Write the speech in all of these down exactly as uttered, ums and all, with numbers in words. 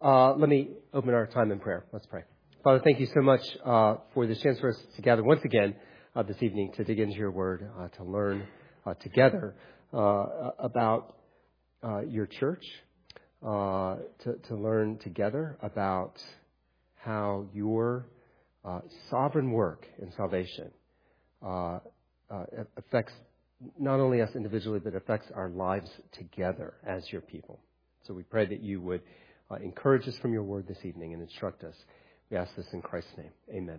Uh, let me open our time in prayer. Let's pray. Father, thank you so much uh, for this chance for us to gather once again uh, this evening to dig into your word, uh, to learn uh, together uh, about uh, your church, uh, to, to learn together about how your uh, sovereign work in salvation uh, uh, affects not only us individually, but affects our lives together as your people. So we pray that you would uh, encourage us from your word this evening and instruct us. We ask this in Christ's name. Amen.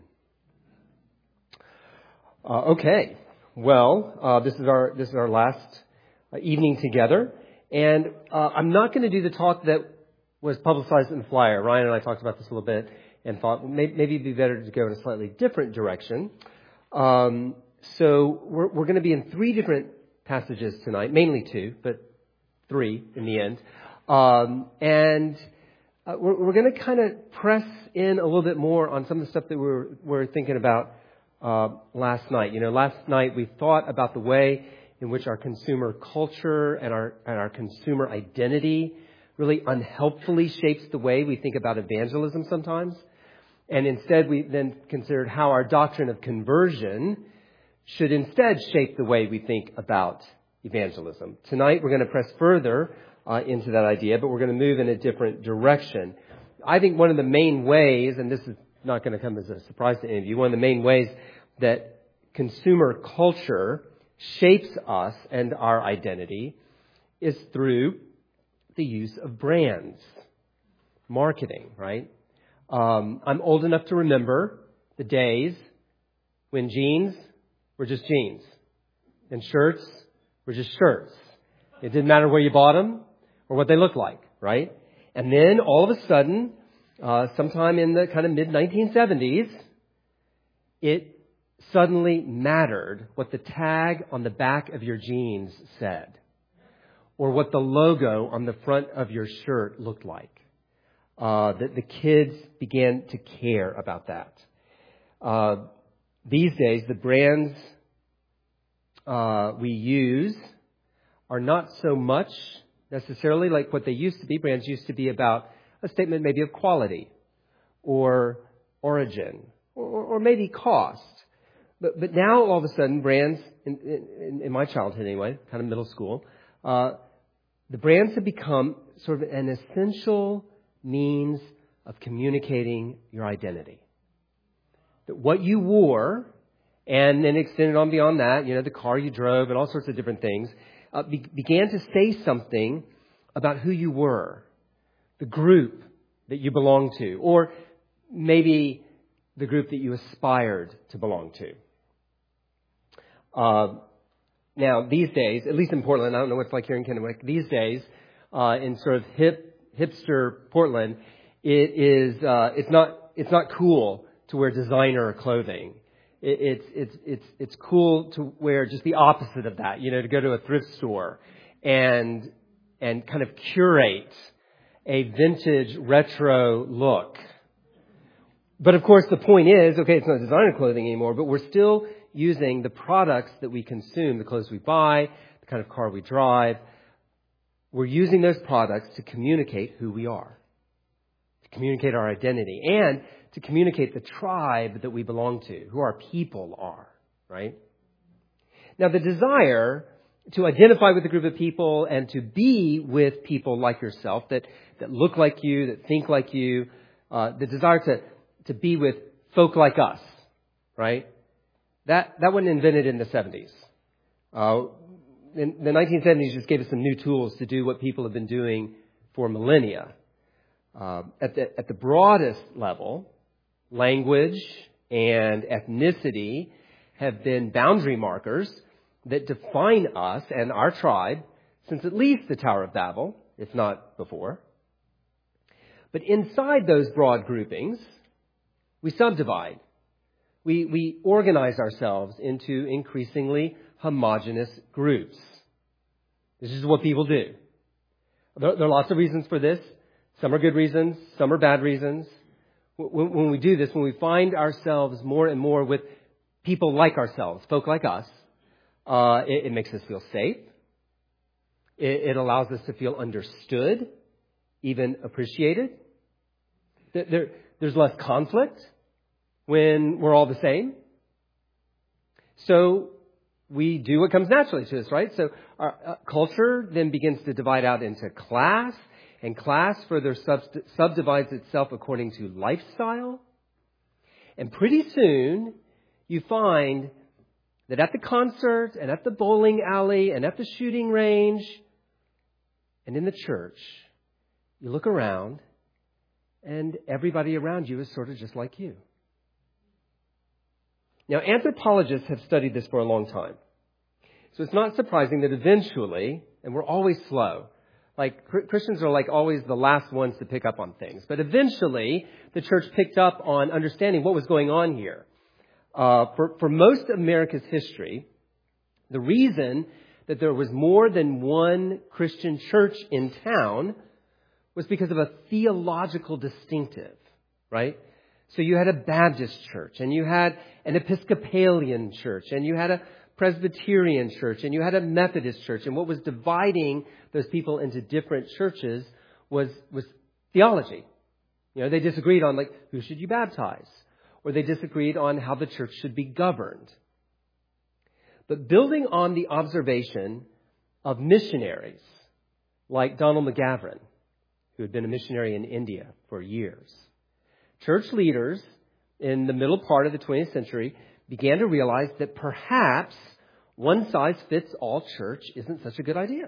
Uh, okay. Well, uh, this is our this is our last uh, evening together, and uh, I'm not going to do the talk that was publicized in the flyer. Ryan and I talked about this a little bit and thought well, maybe, maybe it'd be better to go in a slightly different direction. Um, so we're, we're going to be in three different passages tonight, mainly two, but three in the end, um, and uh, we're, we're going to kind of press in a little bit more on some of the stuff that we were, we were thinking about uh, last night. You know, last night we thought about the way in which our consumer culture and our and our consumer identity really unhelpfully shapes the way we think about evangelism sometimes. And instead, we then considered how our doctrine of conversion should instead shape the way we think about evangelism. Tonight, we're going to press further uh, into that idea, but we're going to move in a different direction. I think one of the main ways, and this is not going to come as a surprise to any of you, one of the main ways that consumer culture shapes us and our identity is through the use of brands, marketing, right? Um, I'm old enough to remember the days when jeans were just jeans and shirts were just shirts. It didn't matter where you bought them or what they looked like, right? And then all of a sudden, uh, sometime in the kind of mid nineteen seventies, it suddenly mattered what the tag on the back of your jeans said or what the logo on the front of your shirt looked like. Uh, that the kids began to care about that. Uh, these days, the brands uh, we use are not so much necessarily like what they used to be. Brands used to be about a statement maybe of quality or origin or, or maybe cost. But, but now all of a sudden, brands, in, in, in my childhood anyway, kind of middle school, uh, the brands have become sort of an essential means of communicating your identity. That what you wore, and then extended on beyond that, you know, the car you drove and all sorts of different things, uh, be- began to say something about who you were, the group that you belonged to, or maybe the group that you aspired to belong to. Uh, now, these days, at least in Portland, I don't know what it's like here in Kennewick, these days, uh, in sort of hip, hipster Portland, it is uh, it's not it's not cool to wear designer clothing. It, it's it's it's it's cool to wear just the opposite of that. You know, to go to a thrift store and and kind of curate a vintage retro look. But of course, the point is, okay, it's not designer clothing anymore, but we're still using the products that we consume, the clothes we buy, the kind of car we drive. We're using those products to communicate who we are, to communicate our identity, and to communicate the tribe that we belong to, who our people are, right? Now, the desire to identify with a group of people and to be with people like yourself that, that look like you, that think like you, uh, the desire to, to be with folk like us, right? That, that wasn't invented in the seventies. Uh, In the nineteen seventies just gave us some new tools to do what people have been doing for millennia. Uh, at the at the broadest level, language and ethnicity have been boundary markers that define us and our tribe since at least the Tower of Babel, if not before. But inside those broad groupings, we subdivide. We we organize ourselves into increasingly homogeneous groups. This is what people do. There, there are lots of reasons for this. Some are good reasons. Some are bad reasons. When, when we do this, when we find ourselves more and more with people like ourselves, folk like us, uh, it, it makes us feel safe. It, it allows us to feel understood, even appreciated. There, there's less conflict when we're all the same. So we do what comes naturally to us, right? So our uh, culture then begins to divide out into class, and class further sub- subdivides itself according to lifestyle. And pretty soon you find that at the concert and at the bowling alley and at the shooting range and in the church, you look around and everybody around you is sort of just like you. Now, anthropologists have studied this for a long time. So it's not surprising that eventually, and we're always slow, like Christians are like always the last ones to pick up on things. But eventually, the church picked up on understanding what was going on here. Uh, for, for most of America's history, the reason that there was more than one Christian church in town was because of a theological distinctive, right? So you had a Baptist church, and you had an Episcopalian church, and you had a Presbyterian church, and you had a Methodist church. And what was dividing those people into different churches was, was theology. You know, they disagreed on, like, who should you baptize? Or they disagreed on how the church should be governed. But building on the observation of missionaries like Donald McGavran, who had been a missionary in India for years, church leaders in the middle part of the twentieth century began to realize that perhaps one-size-fits-all church isn't such a good idea.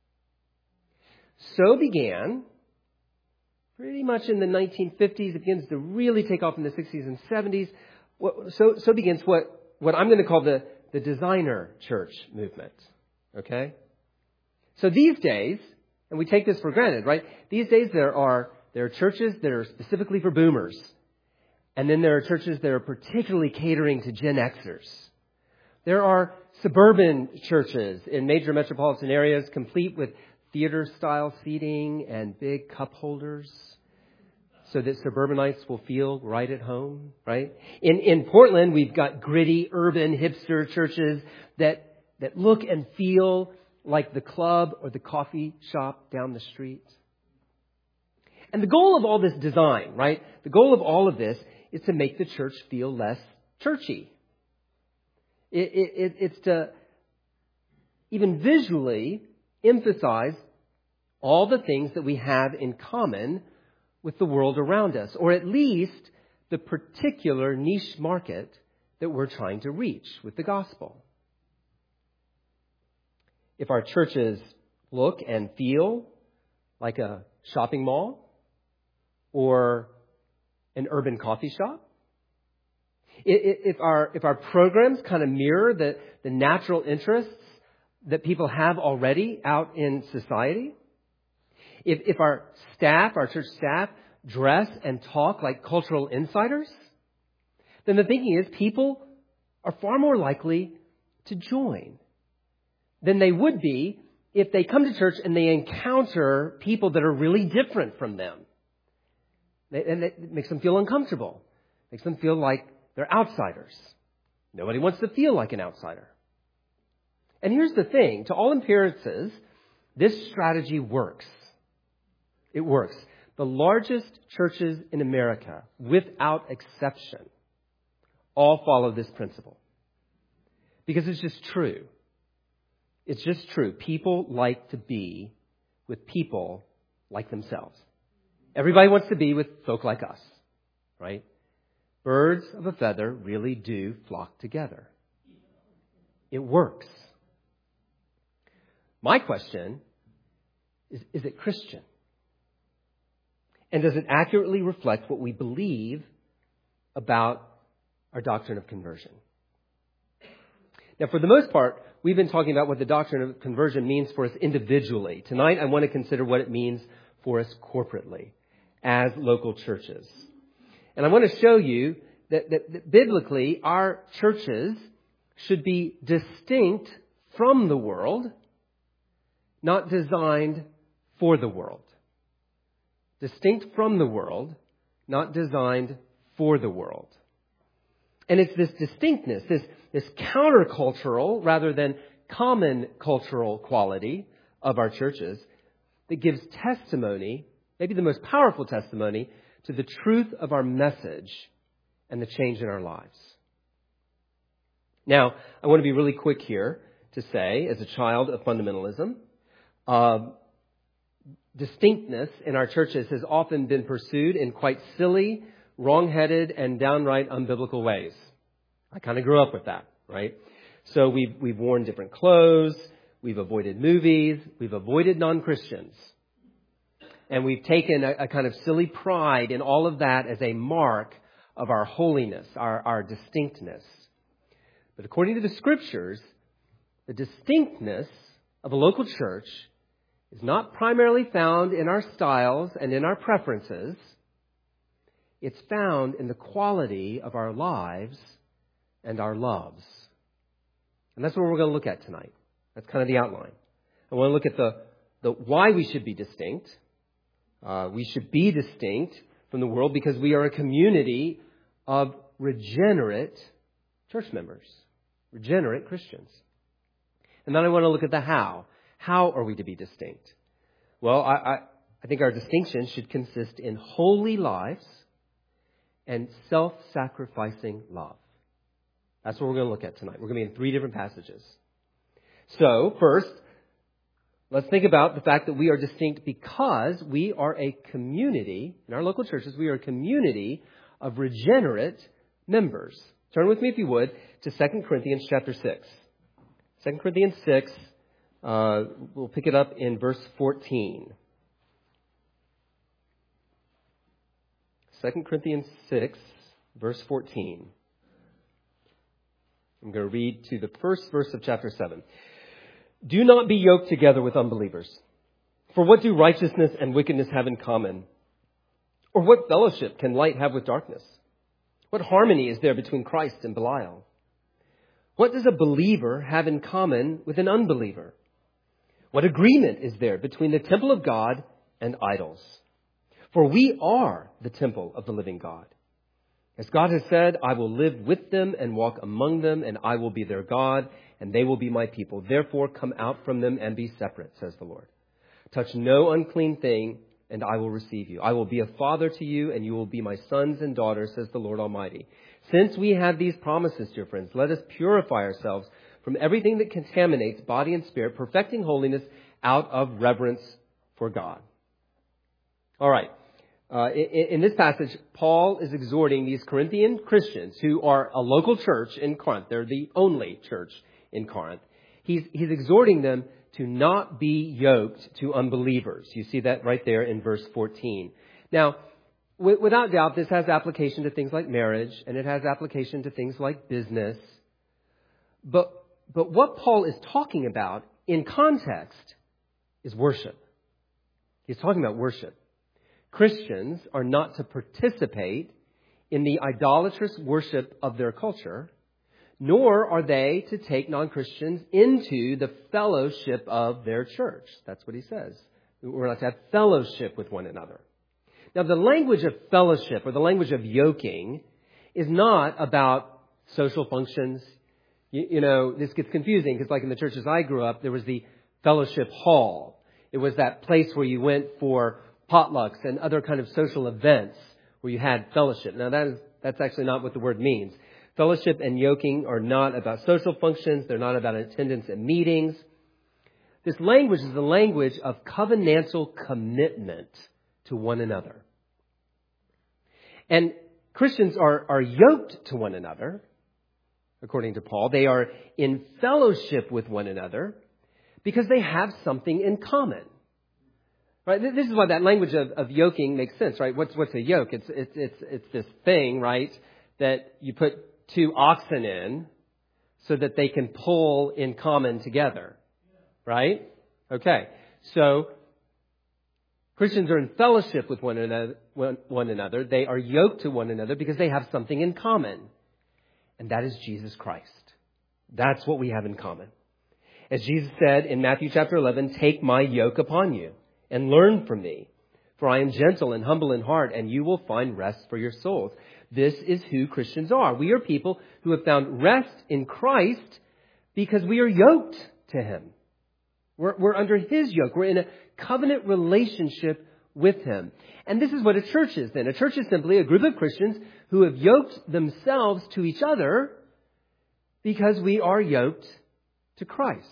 So began, pretty much in the nineteen fifties, it begins to really take off in the sixties and seventies. So, so begins what, what I'm going to call the, the designer church movement. Okay? So these days, and we take this for granted, right? These days there are there are churches that are specifically for boomers. And then there are churches that are particularly catering to Gen Xers. There are suburban churches in major metropolitan areas complete with theater-style seating and big cup holders so that suburbanites will feel right at home, right? In in Portland, we've got gritty, urban, hipster churches that, that look and feel like the club or the coffee shop down the street. And the goal of all this design, right? The goal of all of this is to make the church feel less churchy. It, it, it's to even visually emphasize all the things that we have in common with the world around us, or at least the particular niche market that we're trying to reach with the gospel. If our churches look and feel like a shopping mall or an urban coffee shop, if our if our programs kind of mirror the, the natural interests that people have already out in society, if if our staff, our church staff, dress and talk like cultural insiders, then the thinking is people are far more likely to join than they would be if they come to church and they encounter people that are really different from them. And it makes them feel uncomfortable. Makes them feel like they're outsiders. Nobody wants to feel like an outsider. And here's the thing. To all appearances, this strategy works. It works. The largest churches in America, without exception, all follow this principle. Because it's just true. It's just true. People like to be with people like themselves. Everybody wants to be with folk like us, right? Birds of a feather really do flock together. It works. My question is, is it Christian? And does it accurately reflect what we believe about our doctrine of conversion? Now, for the most part, we've been talking about what the doctrine of conversion means for us individually. Tonight, I want to consider what it means for us corporately as local churches. And I want to show you that, that, that biblically, our churches should be distinct from the world, not designed for the world. Distinct from the world, not designed for the world. And it's this distinctness, this, this countercultural rather than common cultural quality of our churches that gives testimony, maybe the most powerful testimony, to the truth of our message and the change in our lives. Now, I want to be really quick here to say, as a child of fundamentalism, uh, distinctness in our churches has often been pursued in quite silly, wrong-headed, and downright unbiblical ways. I kind of grew up with that, right? So we've, we've worn different clothes, we've avoided movies, we've avoided non-Christians. And we've taken a, a kind of silly pride in all of that as a mark of our holiness, our, our distinctness. But according to the Scriptures, the distinctness of a local church is not primarily found in our styles and in our preferences. It's found in the quality of our lives and our loves. And that's what we're going to look at tonight. That's kind of the outline. I want to look at the, the why we should be distinct. Uh, we should be distinct from the world because we are a community of regenerate church members, regenerate Christians. And then I want to look at the how. How are we to be distinct? Well, I, I, I think our distinction should consist in holy lives and self-sacrificing love. That's what we're going to look at tonight. We're going to be in three different passages. So, first, let's think about the fact that we are distinct because we are a community, in our local churches, we are a community of regenerate members. Turn with me, if you would, to Second Corinthians chapter six. Second Corinthians six, uh, we'll pick it up in verse fourteen. Second Corinthians six, verse fourteen. I'm going to read to the first verse of chapter seven. Do not be yoked together with unbelievers. For what do righteousness and wickedness have in common? Or what fellowship can light have with darkness? What harmony is there between Christ and Belial? What does a believer have in common with an unbeliever? What agreement is there between the temple of God and idols? For we are the temple of the living God. As God has said, I will live with them and walk among them, and I will be their God, and they will be my people. Therefore, come out from them and be separate, says the Lord. Touch no unclean thing, and I will receive you. I will be a father to you, and you will be my sons and daughters, says the Lord Almighty. Since we have these promises, dear friends, let us purify ourselves from everything that contaminates body and spirit, perfecting holiness out of reverence for God. All right. Uh, in, in this passage, Paul is exhorting these Corinthian Christians who are a local church in Corinth. They're the only church in Corinth. He's, he's exhorting them to not be yoked to unbelievers. You see that right there in verse fourteen. Now, w- without doubt, this has application to things like marriage, and it has application to things like business. But, but what Paul is talking about in context is worship. He's talking about worship. Christians are not to participate in the idolatrous worship of their culture, nor are they to take non-Christians into the fellowship of their church. That's what he says. We're not to have fellowship with one another. Now, the language of fellowship or the language of yoking is not about social functions. You, you know, this gets confusing because like in the churches I grew up, there was the fellowship hall. It was that place where you went for potlucks and other kind of social events where you had fellowship. Now, that is that's actually not what the word means. Fellowship and yoking are not about social functions. They're not about attendance at meetings. This language is the language of covenantal commitment to one another. And Christians are, are yoked to one another, according to Paul. They are in fellowship with one another because they have something in common. Right? This is why that language of, of yoking makes sense, right? What's what's a yoke? It's it's it's it's this thing, right, that you put two oxen in so that they can pull in common together. Right? Okay. So Christians are in fellowship with one another, one, one another. They are yoked to one another because they have something in common. And that is Jesus Christ. That's what we have in common. As Jesus said in Matthew chapter eleven, take my yoke upon you and learn from me, for I am gentle and humble in heart, and you will find rest for your souls. This is who Christians are. We are people who have found rest in Christ because we are yoked to him. We're, we're under his yoke. We're in a covenant relationship with him. And this is what a church is then. A church is simply a group of Christians who have yoked themselves to each other because we are yoked to Christ.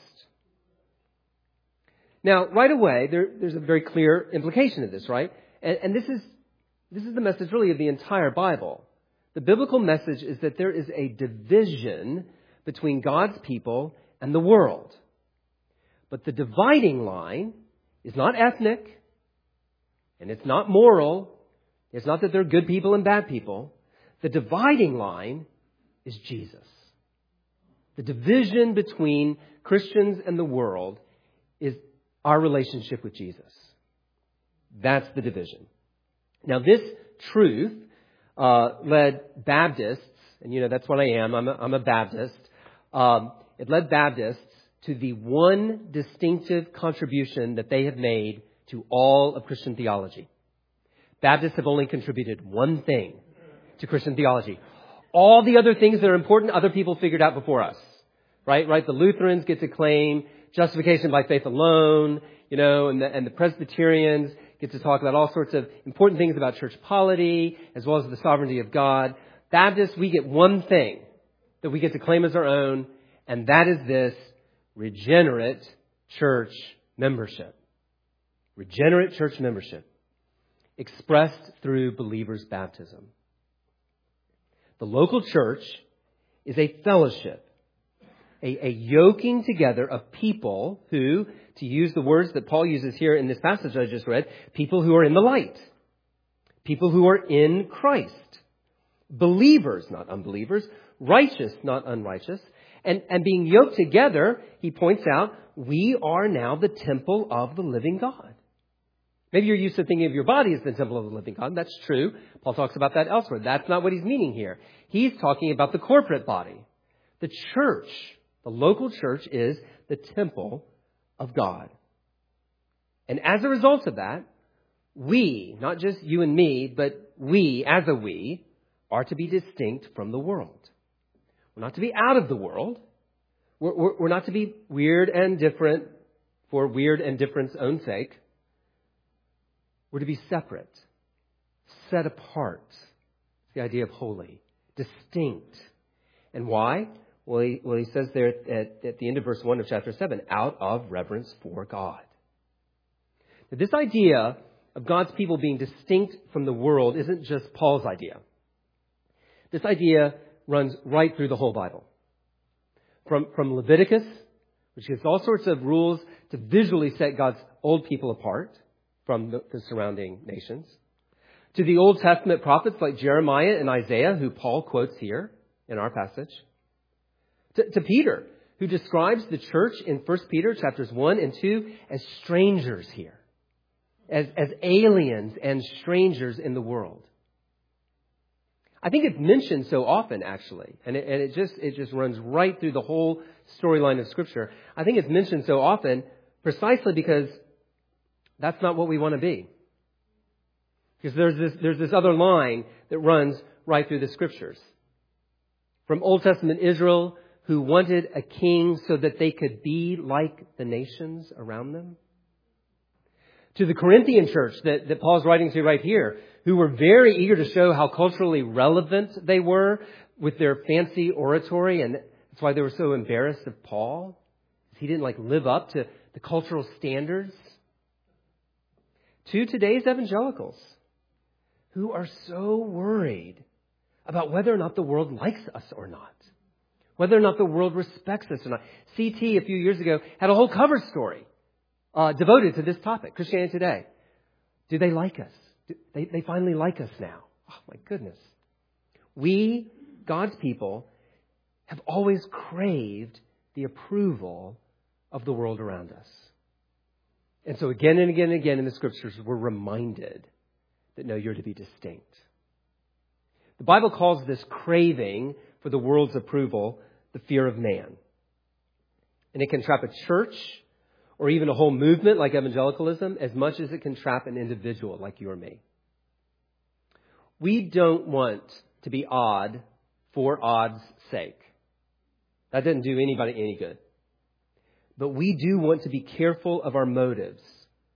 Now, right away, there, there's a very clear implication of this, right? And, and this is this is the message really of the entire Bible. The biblical message is that there is a division between God's people and the world. But the dividing line is not ethnic, and it's not moral. It's not that there are good people and bad people. The dividing line is Jesus. The division between Christians and the world is our relationship with Jesus. That's the division. Now, this truth uh, led Baptists, and you know that's what I am. I'm a, I'm a Baptist. Um, it led Baptists to the one distinctive contribution that they have made to all of Christian theology. Baptists have only contributed one thing to Christian theology. All the other things that are important, other people figured out before us. Right? Right? The Lutherans get to claim justification by faith alone, you know, and the, and the Presbyterians get to talk about all sorts of important things about church polity, as well as the sovereignty of God. Baptists, we get one thing that we get to claim as our own, and that is this: regenerate church membership. Regenerate church membership, expressed through believers' baptism. The local church is a fellowship, a, a yoking together of people who, to use the words that Paul uses here in this passage I just read, people who are in the light, people who are in Christ, believers, not unbelievers, righteous, not unrighteous, and, and being yoked together, he points out, we are now the temple of the living God. Maybe you're used to thinking of your body as the temple of the living God. That's true. Paul talks about that elsewhere. That's not what he's meaning here. He's talking about the corporate body. The church, the local church, is the temple of God. And as a result of that, we, not just you and me, but we, as a we, are to be distinct from the world. We're not to be out of the world. We're, we're, we're not to be weird and different for weird and different's own sake. We're to be separate, set apart. It's the idea of holy, distinct. And why? Well, he, well, he says there at, at the end of verse one of chapter seven, out of reverence for God. Now, this idea of God's people being distinct from the world isn't just Paul's idea. This idea runs right through the whole Bible. From, from Leviticus, which gives all sorts of rules to visually set God's old people apart from the, the surrounding nations, to the Old Testament prophets like Jeremiah and Isaiah, who Paul quotes here in our passage, to, to Peter, who describes the church in First Peter chapters one and two as strangers here, as, as aliens and strangers in the world. I think it's mentioned so often, actually, and it, and it just it just runs right through the whole storyline of Scripture. I think it's mentioned so often precisely because that's not what we want to be. Because there's this there's this other line that runs right through the Scriptures. From Old Testament Israel, who wanted a king so that they could be like the nations around them, to the Corinthian church that, that Paul's writing to right here, who were very eager to show how culturally relevant they were with their fancy oratory. And that's why they were so embarrassed of Paul. He didn't like live up to the cultural standards. To today's evangelicals, who are so worried about whether or not the world likes us or not, whether or not the world respects us or not. C T a few years ago had a whole cover story uh, devoted to this topic, Christianity Today. Do they like us? Do they, they finally like us now. Oh, my goodness. We, God's people, have always craved the approval of the world around us. And so again and again and again in the Scriptures, we're reminded that no, you're to be distinct. The Bible calls this craving for the world's approval the fear of man. And it can trap a church or even a whole movement like evangelicalism as much as it can trap an individual like you or me. We don't want to be odd for odd's sake. That doesn't do anybody any good. But we do want to be careful of our motives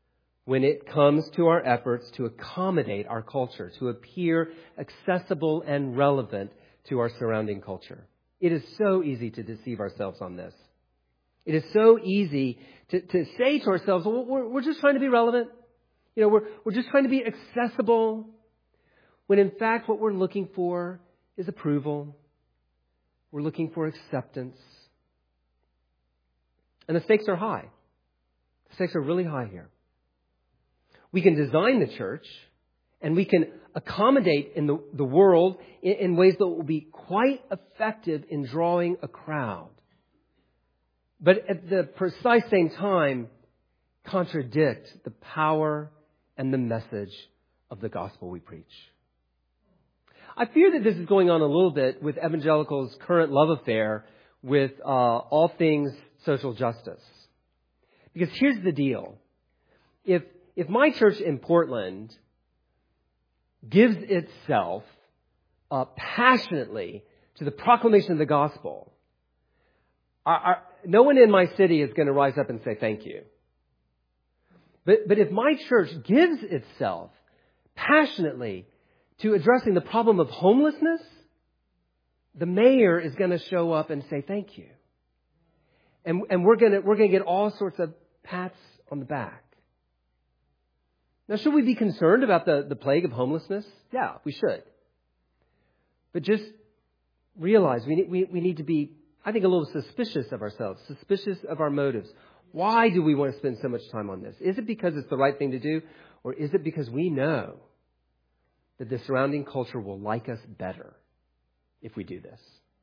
when it comes to our efforts to accommodate our culture, to appear accessible and relevant to our surrounding culture. It is so easy to deceive ourselves on this. It is so easy to, to say to ourselves, well, we're, we're just trying to be relevant. You know, we're, we're just trying to be accessible. When in fact, what we're looking for is approval. We're looking for acceptance. And the stakes are high. The stakes are really high here. We can design the church and we can accommodate in the, the world in, in ways that will be quite effective in drawing a crowd. But at the precise same time, contradict the power and the message of the gospel we preach. I fear that this is going on a little bit with evangelicals' current love affair with uh, all things social justice. Because here's the deal. If, if my church in Portland gives itself uh, passionately to the proclamation of the gospel, our, our, no one in my city is going to rise up and say thank you. But, but if my church gives itself passionately to addressing the problem of homelessness, the mayor is going to show up and say thank you. And, and we're going to, we're going to get all sorts of pats on the back. Now, should we be concerned about the, the plague of homelessness? Yeah, we should. But just realize we need, we, we need to be, I think, a little suspicious of ourselves, suspicious of our motives. Why do we want to spend so much time on this? Is it because it's the right thing to do? Or is it because we know that the surrounding culture will like us better if we do this?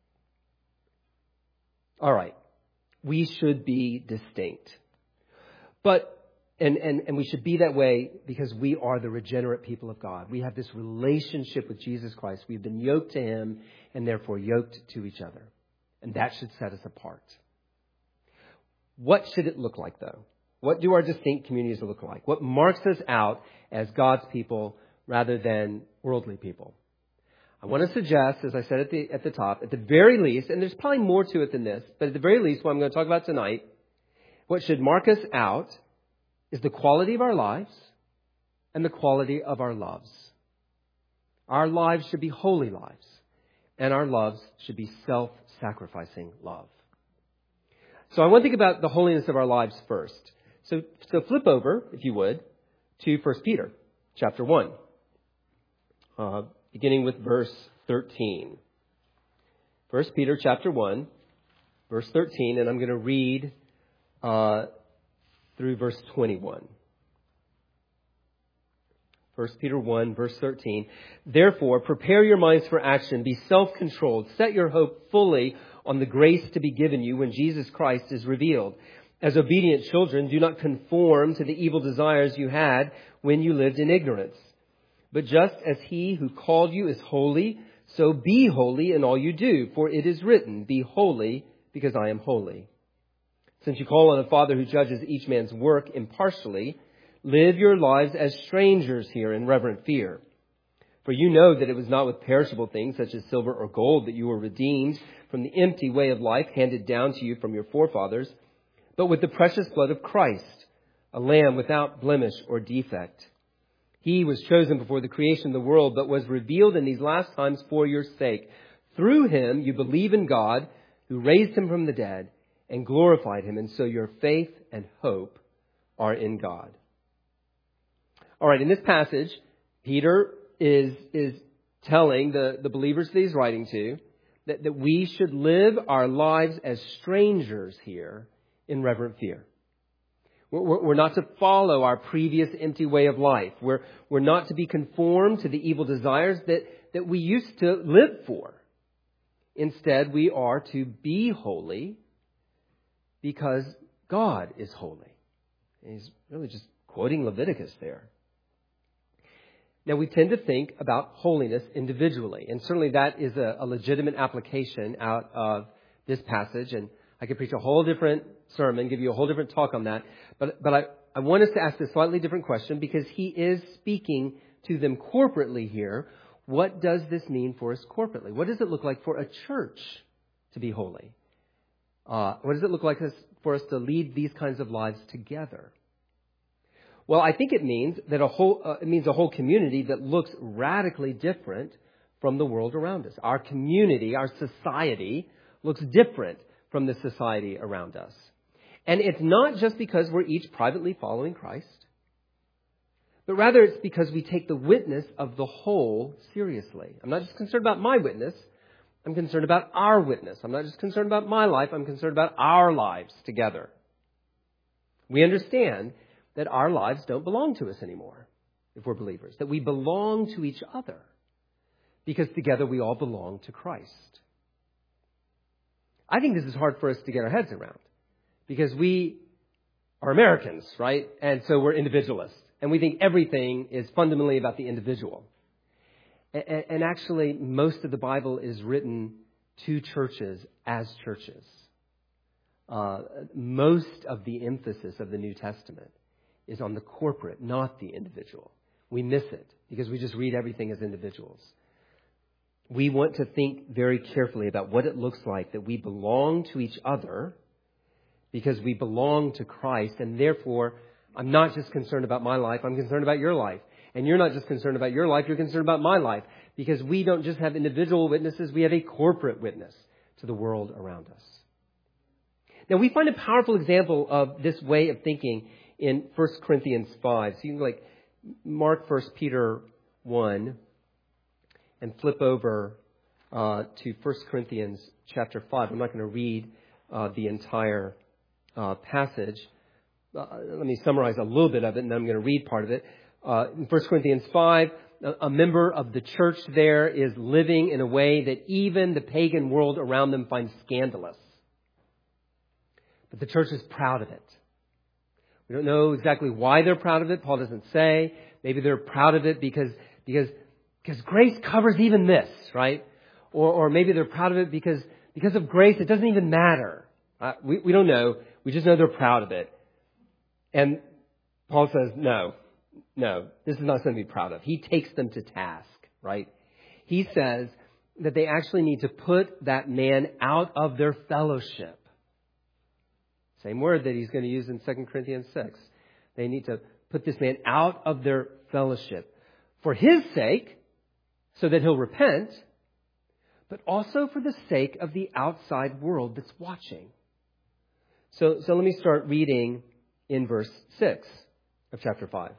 All right. We should be distinct. But, and, and, and we should be that way because we are the regenerate people of God. We have this relationship with Jesus Christ. We've been yoked to Him and therefore yoked to each other. And that should set us apart. What should it look like, though? What do our distinct communities look like? What marks us out as God's people rather than worldly people? I want to suggest, as I said at the at the top, at the very least, and there's probably more to it than this, but at the very least, what I'm going to talk about tonight, what should mark us out is the quality of our lives and the quality of our loves. Our lives should be holy lives, and our loves should be self-sacrificing love. So I want to think about the holiness of our lives first. So, so flip over, if you would, to First Peter chapter one. Uh, beginning with verse thirteen. First Peter chapter one, verse thirteen, and I'm going to read uh, through verse twenty-one. First Peter one, verse thirteen. Therefore, prepare your minds for action. Be self-controlled. Set your hope fully on the grace to be given you when Jesus Christ is revealed. As obedient children, do not conform to the evil desires you had when you lived in ignorance. But just as He who called you is holy, so be holy in all you do. For it is written, be holy because I am holy. Since you call on a Father who judges each man's work impartially, live your lives as strangers here in reverent fear. For you know that it was not with perishable things such as silver or gold that you were redeemed from the empty way of life handed down to you from your forefathers, but with the precious blood of Christ, a lamb without blemish or defect. He was chosen before the creation of the world, but was revealed in these last times for your sake. Through Him you believe in God, who raised Him from the dead and glorified Him, and so your faith and hope are in God. All right, in this passage, Peter is, is telling the, the believers that he's writing to that, that we should live our lives as strangers here in reverent fear. We're, we're not to follow our previous empty way of life. We're, we're not to be conformed to the evil desires that, that we used to live for. Instead, we are to be holy because God is holy. And he's really just quoting Leviticus there. Now, we tend to think about holiness individually, and certainly that is a, a legitimate application out of this passage, and I could preach a whole different sermon, give you a whole different talk on that, but, but I, I want us to ask a slightly different question because he is speaking to them corporately here. What does this mean for us corporately? What does it look like for a church to be holy? Uh, what does it look like for us to lead these kinds of lives together? Well, I think it means that a whole uh, it means a whole community that looks radically different from the world around us. Our community, our society, looks different from the society around us. And it's not just because we're each privately following Christ, but rather it's because we take the witness of the whole seriously. I'm not just concerned about my witness. I'm concerned about our witness. I'm not just concerned about my life. I'm concerned about our lives together. We understand that our lives don't belong to us anymore if we're believers, that we belong to each other because together we all belong to Christ. I think this is hard for us to get our heads around because we are Americans, right? And so we're individualists. And we think everything is fundamentally about the individual. And, and actually, most of the Bible is written to churches as churches. Uh, most of the emphasis of the New Testament is on the corporate, not the individual. We miss it because we just read everything as individuals. We want to think very carefully about what it looks like that we belong to each other because we belong to Christ, and therefore I'm not just concerned about my life, I'm concerned about your life. And you're not just concerned about your life, you're concerned about my life. Because we don't just have individual witnesses, we have a corporate witness to the world around us. Now, we find a powerful example of this way of thinking in First Corinthians five. So you can like mark First Peter one and flip over uh, to First Corinthians chapter five. I'm not going to read uh, the entire uh, passage. Uh, let me summarize a little bit of it, and then I'm going to read part of it. Uh, in First Corinthians five, a, a member of the church there is living in a way that even the pagan world around them finds scandalous. But the church is proud of it. We don't know exactly why they're proud of it. Paul doesn't say. Maybe they're proud of it because because because grace covers even this, right? Or or maybe they're proud of it because because of grace it doesn't even matter. Uh, we we don't know. We just know they're proud of it. And Paul says, no, no, this is not something to be proud of. He takes them to task, right? He says that they actually need to put that man out of their fellowship. Same word that he's going to use in Second Corinthians six. They need to put this man out of their fellowship for his sake, so that he'll repent, but also for the sake of the outside world that's watching. So, so let me start reading in verse six of chapter five.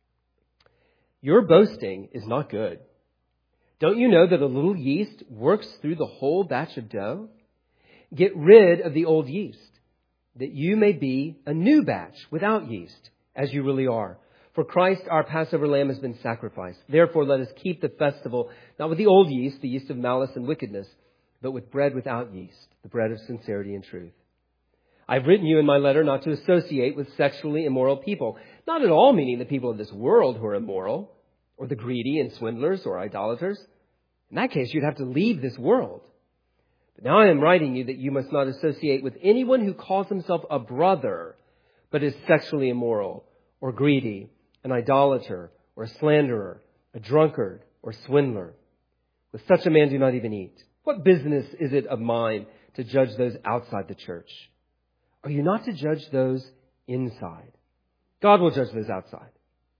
Your boasting is not good. Don't you know that a little yeast works through the whole batch of dough? Get rid of the old yeast, that you may be a new batch without yeast, as you really are. For Christ, our Passover lamb, has been sacrificed. Therefore, let us keep the festival, not with the old yeast, the yeast of malice and wickedness, but with bread without yeast, the bread of sincerity and truth. I've written you in my letter not to associate with sexually immoral people, not at all meaning the people of this world who are immoral, or the greedy and swindlers or idolaters. In that case, you'd have to leave this world. But now I am writing you that you must not associate with anyone who calls himself a brother, but is sexually immoral, or greedy, an idolater, or a slanderer, a drunkard, or swindler. With such a man do not even eat. What business is it of mine to judge those outside the church? Are you not to judge those inside? God will judge those outside.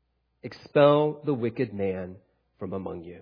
Expel the wicked man from among you.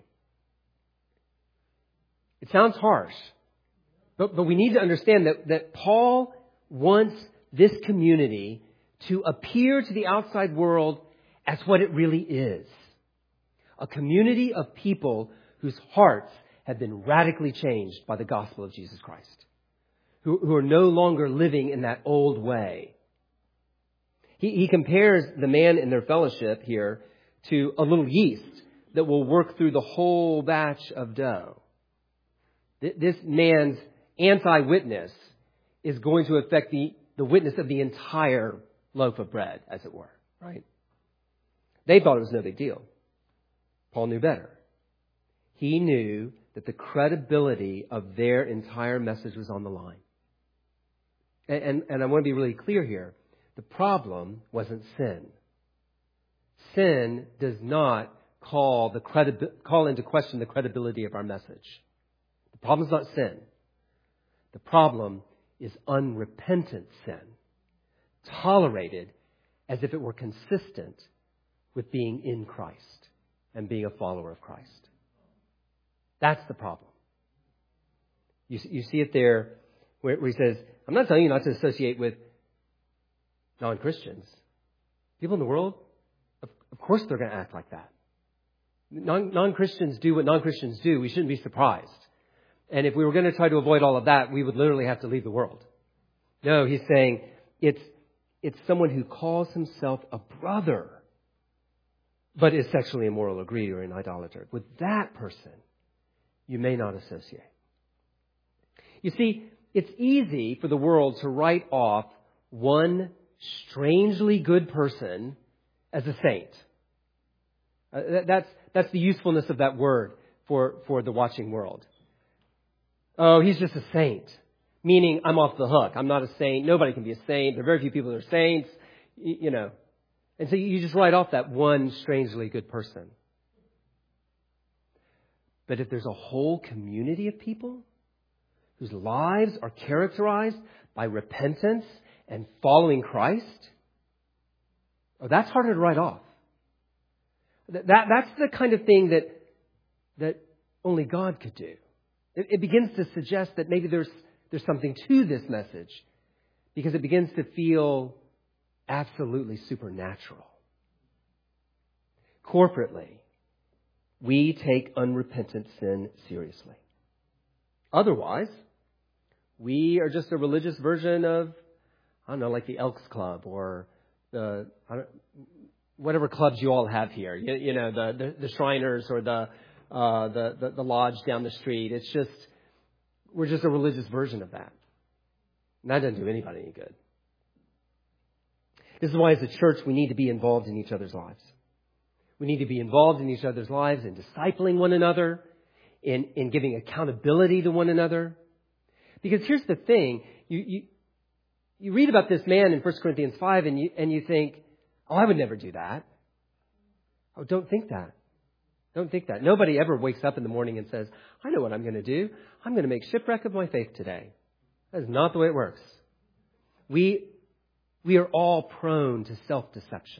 It sounds harsh, but, but we need to understand that, that Paul wants this community to appear to the outside world as what it really is. A community of people whose hearts have been radically changed by the gospel of Jesus Christ. Who, who are no longer living in that old way. He, he compares the man in their fellowship here to a little yeast that will work through the whole batch of dough. This man's anti-witness is going to affect the, the witness of the entire loaf of bread, as it were, right? They thought it was no big deal. Paul knew better. He knew that the credibility of their entire message was on the line. And, and, and I want to be really clear here. The problem wasn't sin. Sin does not call the credi- call into question the credibility of our message. The problem is not sin. The problem is unrepentant sin, tolerated as if it were consistent with being in Christ and being a follower of Christ. That's the problem. You, you see it there where, where he says, I'm not telling you not to associate with non-Christians. People in the world, of, of course they're going to act like that. Non, non-Christians do what non-Christians do. We shouldn't be surprised. And if we were going to try to avoid all of that, we would literally have to leave the world. No, he's saying it's it's someone who calls himself a brother, but is sexually immoral or greedy or an idolater. With that person, you may not associate. You see, it's easy for the world to write off one strangely good person as a saint. Uh, that's that's the usefulness of that word for, for the watching world. Oh, he's just a saint. Meaning, I'm off the hook. I'm not a saint. Nobody can be a saint. There are very few people that are saints. You, you know. And so you just write off that one strangely good person. But if there's a whole community of people whose lives are characterized by repentance and following Christ, oh, that's harder to write off. That, that that's the kind of thing that that only God could do. It, it begins to suggest that maybe there's there's something to this message because it begins to feel absolutely supernatural. Corporately, we take unrepentant sin seriously. Otherwise, we are just a religious version of, I don't know, like the Elks Club or the I don't, whatever clubs you all have here. You, you know, the, the the Shriners or the, uh, the the the lodge down the street. It's just we're just a religious version of that, and that doesn't do anybody any good. This is why, as a church, we need to be involved in each other's lives. We need to be involved in each other's lives in discipling one another, in in giving accountability to one another. Because here's the thing: you you you read about this man in First Corinthians five, and you and you think, oh, I would never do that. Oh, don't think that. Don't think that. Nobody ever wakes up in the morning and says, I know what I'm going to do. I'm going to make shipwreck of my faith today. That is not the way it works. We, we are all prone to self-deception.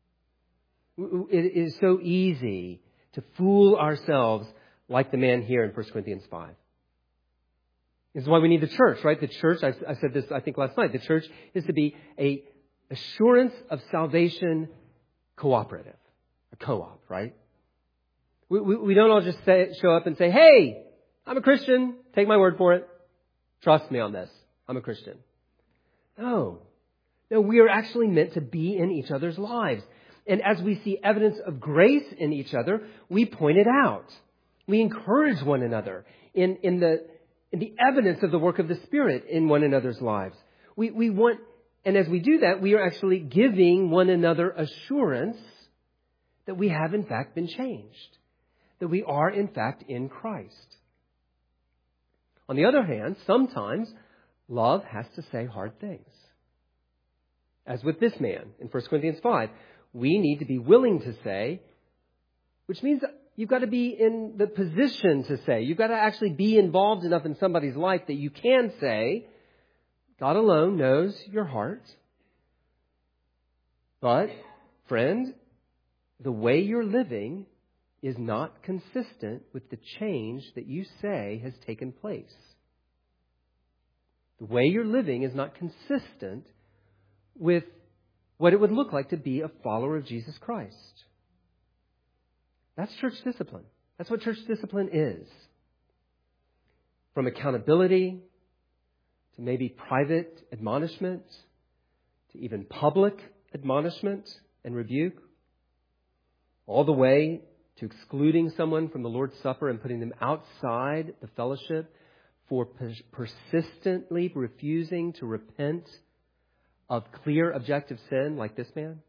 It is so easy to fool ourselves like the man here in First Corinthians five. This is why we need the church, right? The church, I, I said this, I think, last night. The church is to be a assurance of salvation cooperative, a co-op, right? We, we, we don't all just say, show up and say, hey, I'm a Christian. Take my word for it. Trust me on this. I'm a Christian. No. No, we are actually meant to be in each other's lives. And as we see evidence of grace in each other, we point it out. We encourage one another in, in the in the evidence of the work of the Spirit in one another's lives. We we want, and as we do that, we are actually giving one another assurance that we have in fact been changed, that we are in fact in Christ. On the other hand, sometimes love has to say hard things. As with this man in First Corinthians five, we need to be willing to say, which means you've got to be in the position to say. You've got to actually be involved enough in somebody's life that you can say, God alone knows your heart. But, friend, the way you're living is not consistent with the change that you say has taken place. The way you're living is not consistent with what it would look like to be a follower of Jesus Christ. That's church discipline. That's what church discipline is. From accountability to maybe private admonishment to even public admonishment and rebuke, all the way to excluding someone from the Lord's Supper and putting them outside the fellowship for persistently refusing to repent of clear objective sin like this man.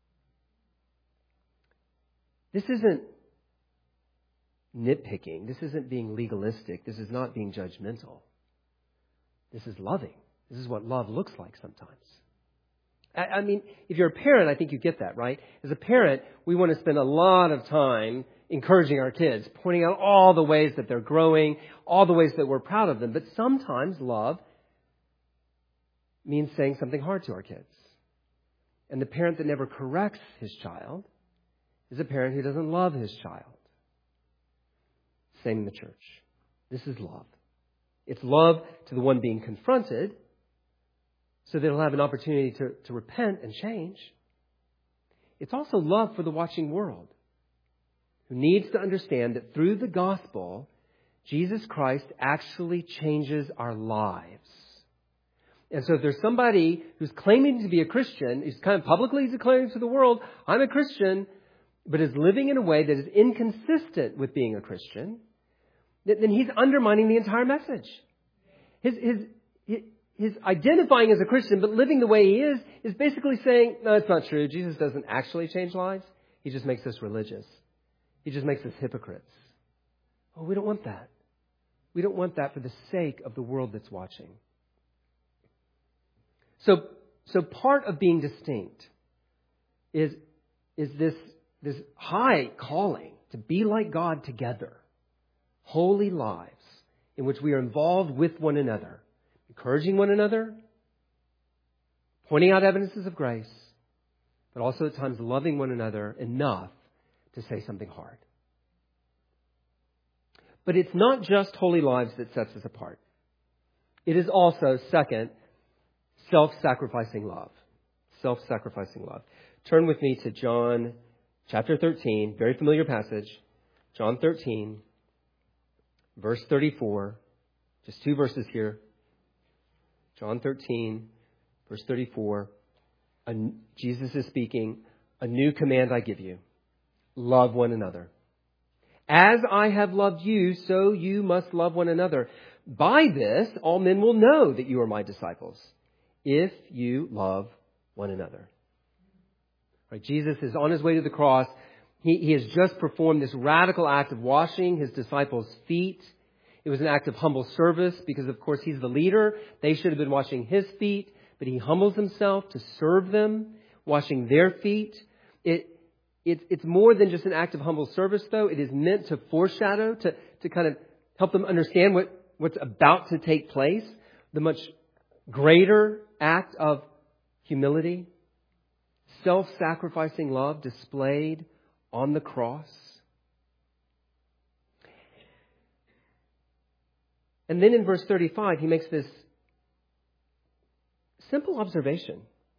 This isn't nitpicking. This isn't being legalistic. This is not being judgmental. This is loving. This is what love looks like sometimes. I, I mean, if you're a parent, I think you get that, right? As a parent, we want to spend a lot of time encouraging our kids, pointing out all the ways that they're growing, all the ways that we're proud of them. But sometimes love means saying something hard to our kids. And the parent that never corrects his child is a parent who doesn't love his child. Same in the church. This is love. It's love to the one being confronted so that he'll have an opportunity to, to repent and change. It's also love for the watching world who needs to understand that through the gospel, Jesus Christ actually changes our lives. And so if there's somebody who's claiming to be a Christian, who's kind of publicly declaring to the world, I'm a Christian, but is living in a way that is inconsistent with being a Christian, then he's undermining the entire message. His, his, his identifying as a Christian, but living the way he is, is basically saying, no, it's not true. Jesus doesn't actually change lives. He just makes us religious. He just makes us hypocrites. Oh, we don't want that. We don't want that for the sake of the world that's watching. So, so part of being distinct is, is this, this high calling to be like God together. Holy lives in which we are involved with one another, encouraging one another, pointing out evidences of grace, but also at times loving one another enough to say something hard. But it's not just holy lives that sets us apart. It is also, second, self-sacrificing love. Self-sacrificing love. Turn with me to John chapter thirteen, very familiar passage. John thirteen. Verse thirty-four, just two verses here. John thirteen, verse thirty-four. Jesus is speaking, a new command I give you. Love one another. As I have loved you, so you must love one another. By this, all men will know that you are my disciples, if you love one another. Right, Jesus is on his way to the cross. He, he has just performed this radical act of washing his disciples' feet. It was an act of humble service because, of course, he's the leader. They should have been washing his feet, but he humbles himself to serve them, washing their feet. It, it, it's more than just an act of humble service, though. It is meant to foreshadow, to, to kind of help them understand what, what's about to take place, the much greater act of humility, self-sacrificing love displayed on the cross. And then in verse thirty-five, he makes this simple observation.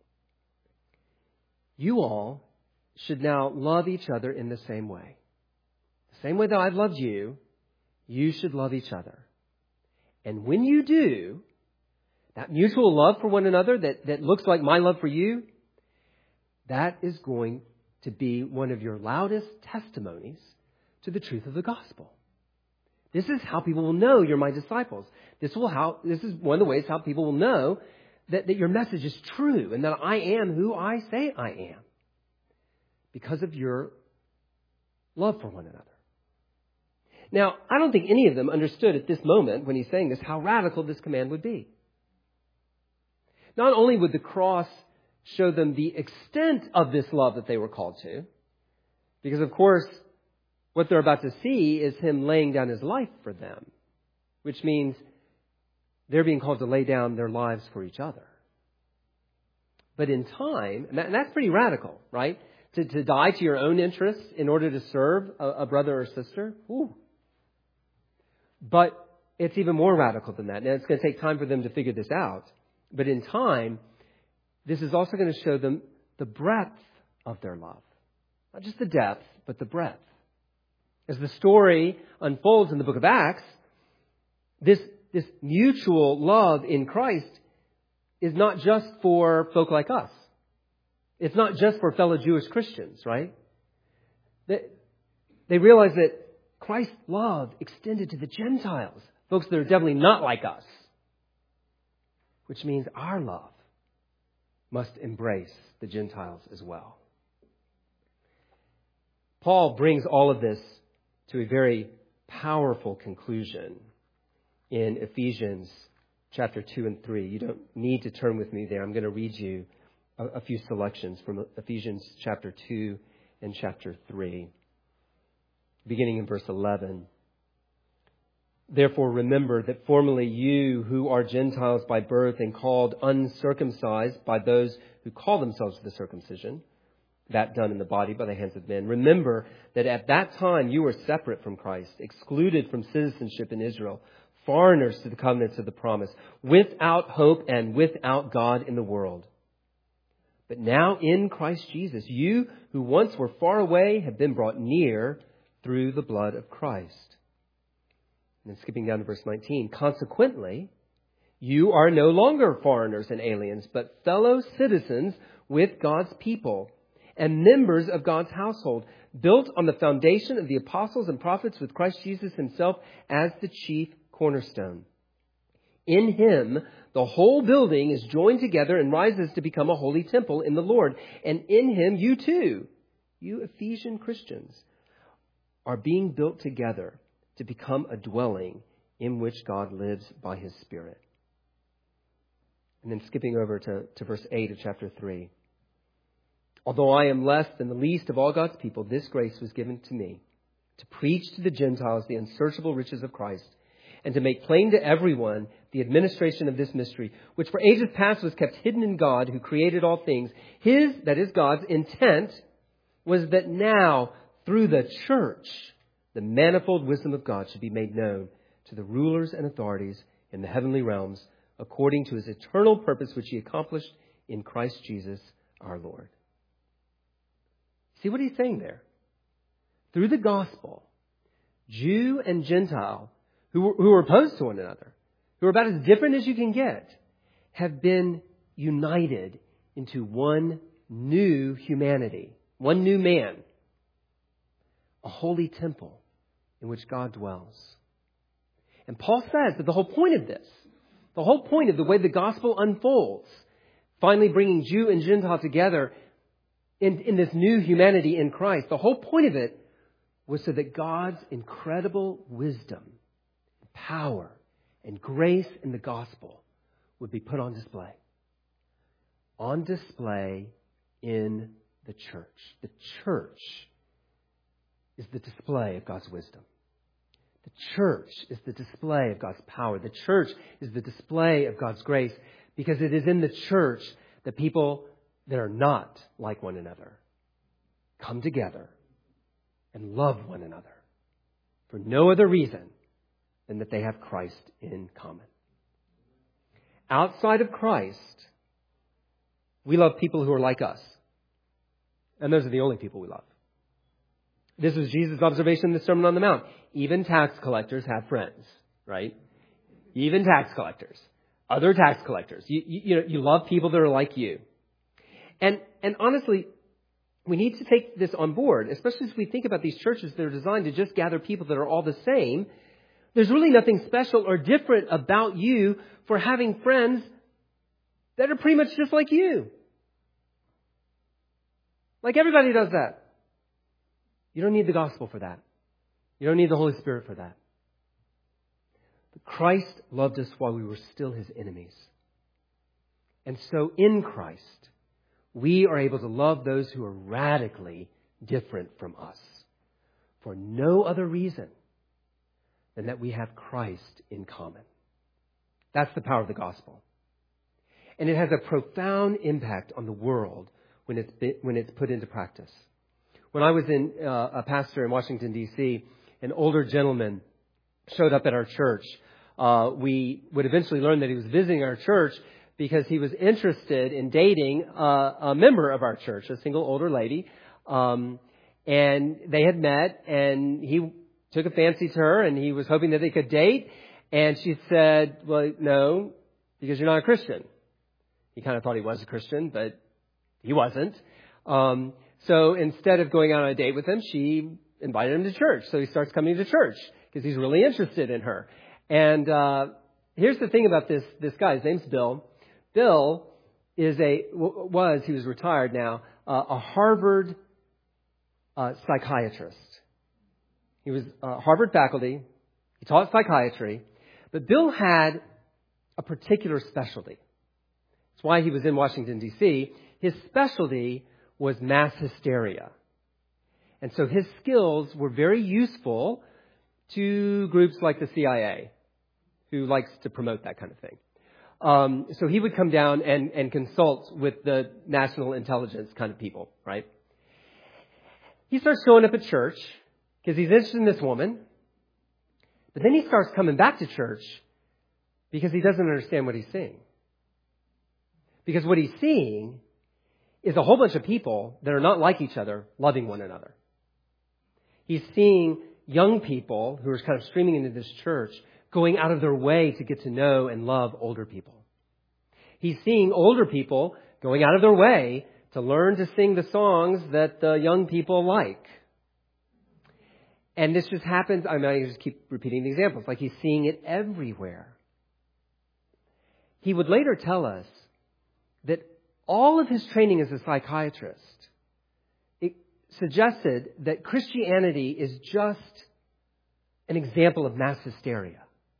You all should now love each other in the same way. The same way that I've loved you, you should love each other. And when you do, that mutual love for one another that, that looks like my love for you, that is going to be one of your loudest testimonies to the truth of the gospel. This is how people will know you're my disciples. This will how this is one of the ways how people will know that, that your message is true and that I am who I say I am. Because of your love for one another. Now, I don't think any of them understood at this moment when he's saying this how radical this command would be. Not only would the cross show them the extent of this love that they were called to, because of course, what they're about to see is him laying down his life for them, which means they're being called to lay down their lives for each other. But in time, and, that, and that's pretty radical, right? To, to die to your own interests in order to serve a, a brother or sister. Ooh. But it's even more radical than that. Now, it's going to take time for them to figure this out. But in time, this is also going to show them the breadth of their love. Not just the depth, but the breadth. As the story unfolds in the book of Acts, this, this mutual love in Christ is not just for folk like us. It's not just for fellow Jewish Christians, right? They, they realize that Christ's love extended to the Gentiles, folks that are definitely not like us. Which means our love must embrace the Gentiles as well. Paul brings all of this to a very powerful conclusion in Ephesians chapter two and three. You don't need to turn with me there. I'm going to read you a, a few selections from Ephesians chapter two and chapter three. Beginning in verse eleven. Therefore, remember that formerly you who are Gentiles by birth and called uncircumcised by those who call themselves the circumcision, that done in the body by the hands of men. Remember that at that time you were separate from Christ, excluded from citizenship in Israel, foreigners to the covenants of the promise, without hope and without God in the world. But now in Christ Jesus, you who once were far away have been brought near through the blood of Christ. And then skipping down to verse nineteen, consequently, you are no longer foreigners and aliens, but fellow citizens with God's people and members of God's household, built on the foundation of the apostles and prophets with Christ Jesus himself as the chief cornerstone. In him, the whole building is joined together and rises to become a holy temple in the Lord. And in him, you too, you Ephesian Christians, are being built together to become a dwelling in which God lives by his Spirit. And then skipping over to, to verse eight of chapter three. Although I am less than the least of all God's people, this grace was given to me to preach to the Gentiles the unsearchable riches of Christ, and to make plain to everyone the administration of this mystery, which for ages past was kept hidden in God, who created all things. His, that is God's, intent was that now, through the church, the manifold wisdom of God should be made known to the rulers and authorities in the heavenly realms, according to his eternal purpose, which he accomplished in Christ Jesus our Lord. See what he's saying there? Through the gospel, Jew and Gentile, who were, who were opposed to one another, who are about as different as you can get, have been united into one new humanity, one new man, a holy temple in which God dwells. And Paul says that the whole point of this, the whole point of the way the gospel unfolds, finally bringing Jew and Gentile together in, in this new humanity in Christ, the whole point of it was so that God's incredible wisdom, power, and grace in the gospel would be put on display. On display in the church. The church is the display of God's wisdom. The church is the display of God's power. The church is the display of God's grace, because it is in the church that people that are not like one another come together and love one another for no other reason than that they have Christ in common. Outside of Christ, we love people who are like us. And those are the only people we love. This was Jesus' observation in the Sermon on the Mount. Even tax collectors have friends, right? Even tax collectors. Other tax collectors. You, you, you know, you love people that are like you. And, and honestly, we need to take this on board, especially as we think about these churches that are designed to just gather people that are all the same. There's really nothing special or different about you for having friends that are pretty much just like you. Like everybody does that. You don't need the gospel for that. You don't need the Holy Spirit for that. But Christ loved us while we were still his enemies. And so in Christ, we are able to love those who are radically different from us for no other reason than that we have Christ in common. That's the power of the gospel. And it has a profound impact on the world when it's, when it's put into practice. When I was in uh, a pastor in Washington, D C, an older gentleman showed up at our church. Uh, we would eventually learn that he was visiting our church because he was interested in dating uh, a member of our church, a single older lady. Um, and they had met, and he took a fancy to her, and he was hoping that they could date. And she said, well, no, because you're not a Christian. He kind of thought he was a Christian, but he wasn't. Um, so instead of going out on a date with him, she invited him to church. So he starts coming to church because he's really interested in her. And uh, here's the thing about this this guy. His name's Bill. Bill is a was he was retired now uh, a Harvard uh, psychiatrist. He was uh, Harvard faculty. He taught psychiatry, but Bill had a particular specialty. That's why he was in Washington, D C. His specialty was mass hysteria. And so his skills were very useful to groups like the C I A, who likes to promote that kind of thing. Um, so he would come down and, and consult with the national intelligence kind of people, right? He starts showing up at church because he's interested in this woman. But then he starts coming back to church because he doesn't understand what he's seeing. Because what he's seeing is a whole bunch of people that are not like each other loving one another. He's seeing young people who are kind of streaming into this church going out of their way to get to know and love older people. He's seeing older people going out of their way to learn to sing the songs that the young people like. And this just happens, I mean, I just keep repeating the examples, like he's seeing it everywhere. He would later tell us that all of his training as a psychiatrist, it suggested that Christianity is just an example of mass hysteria.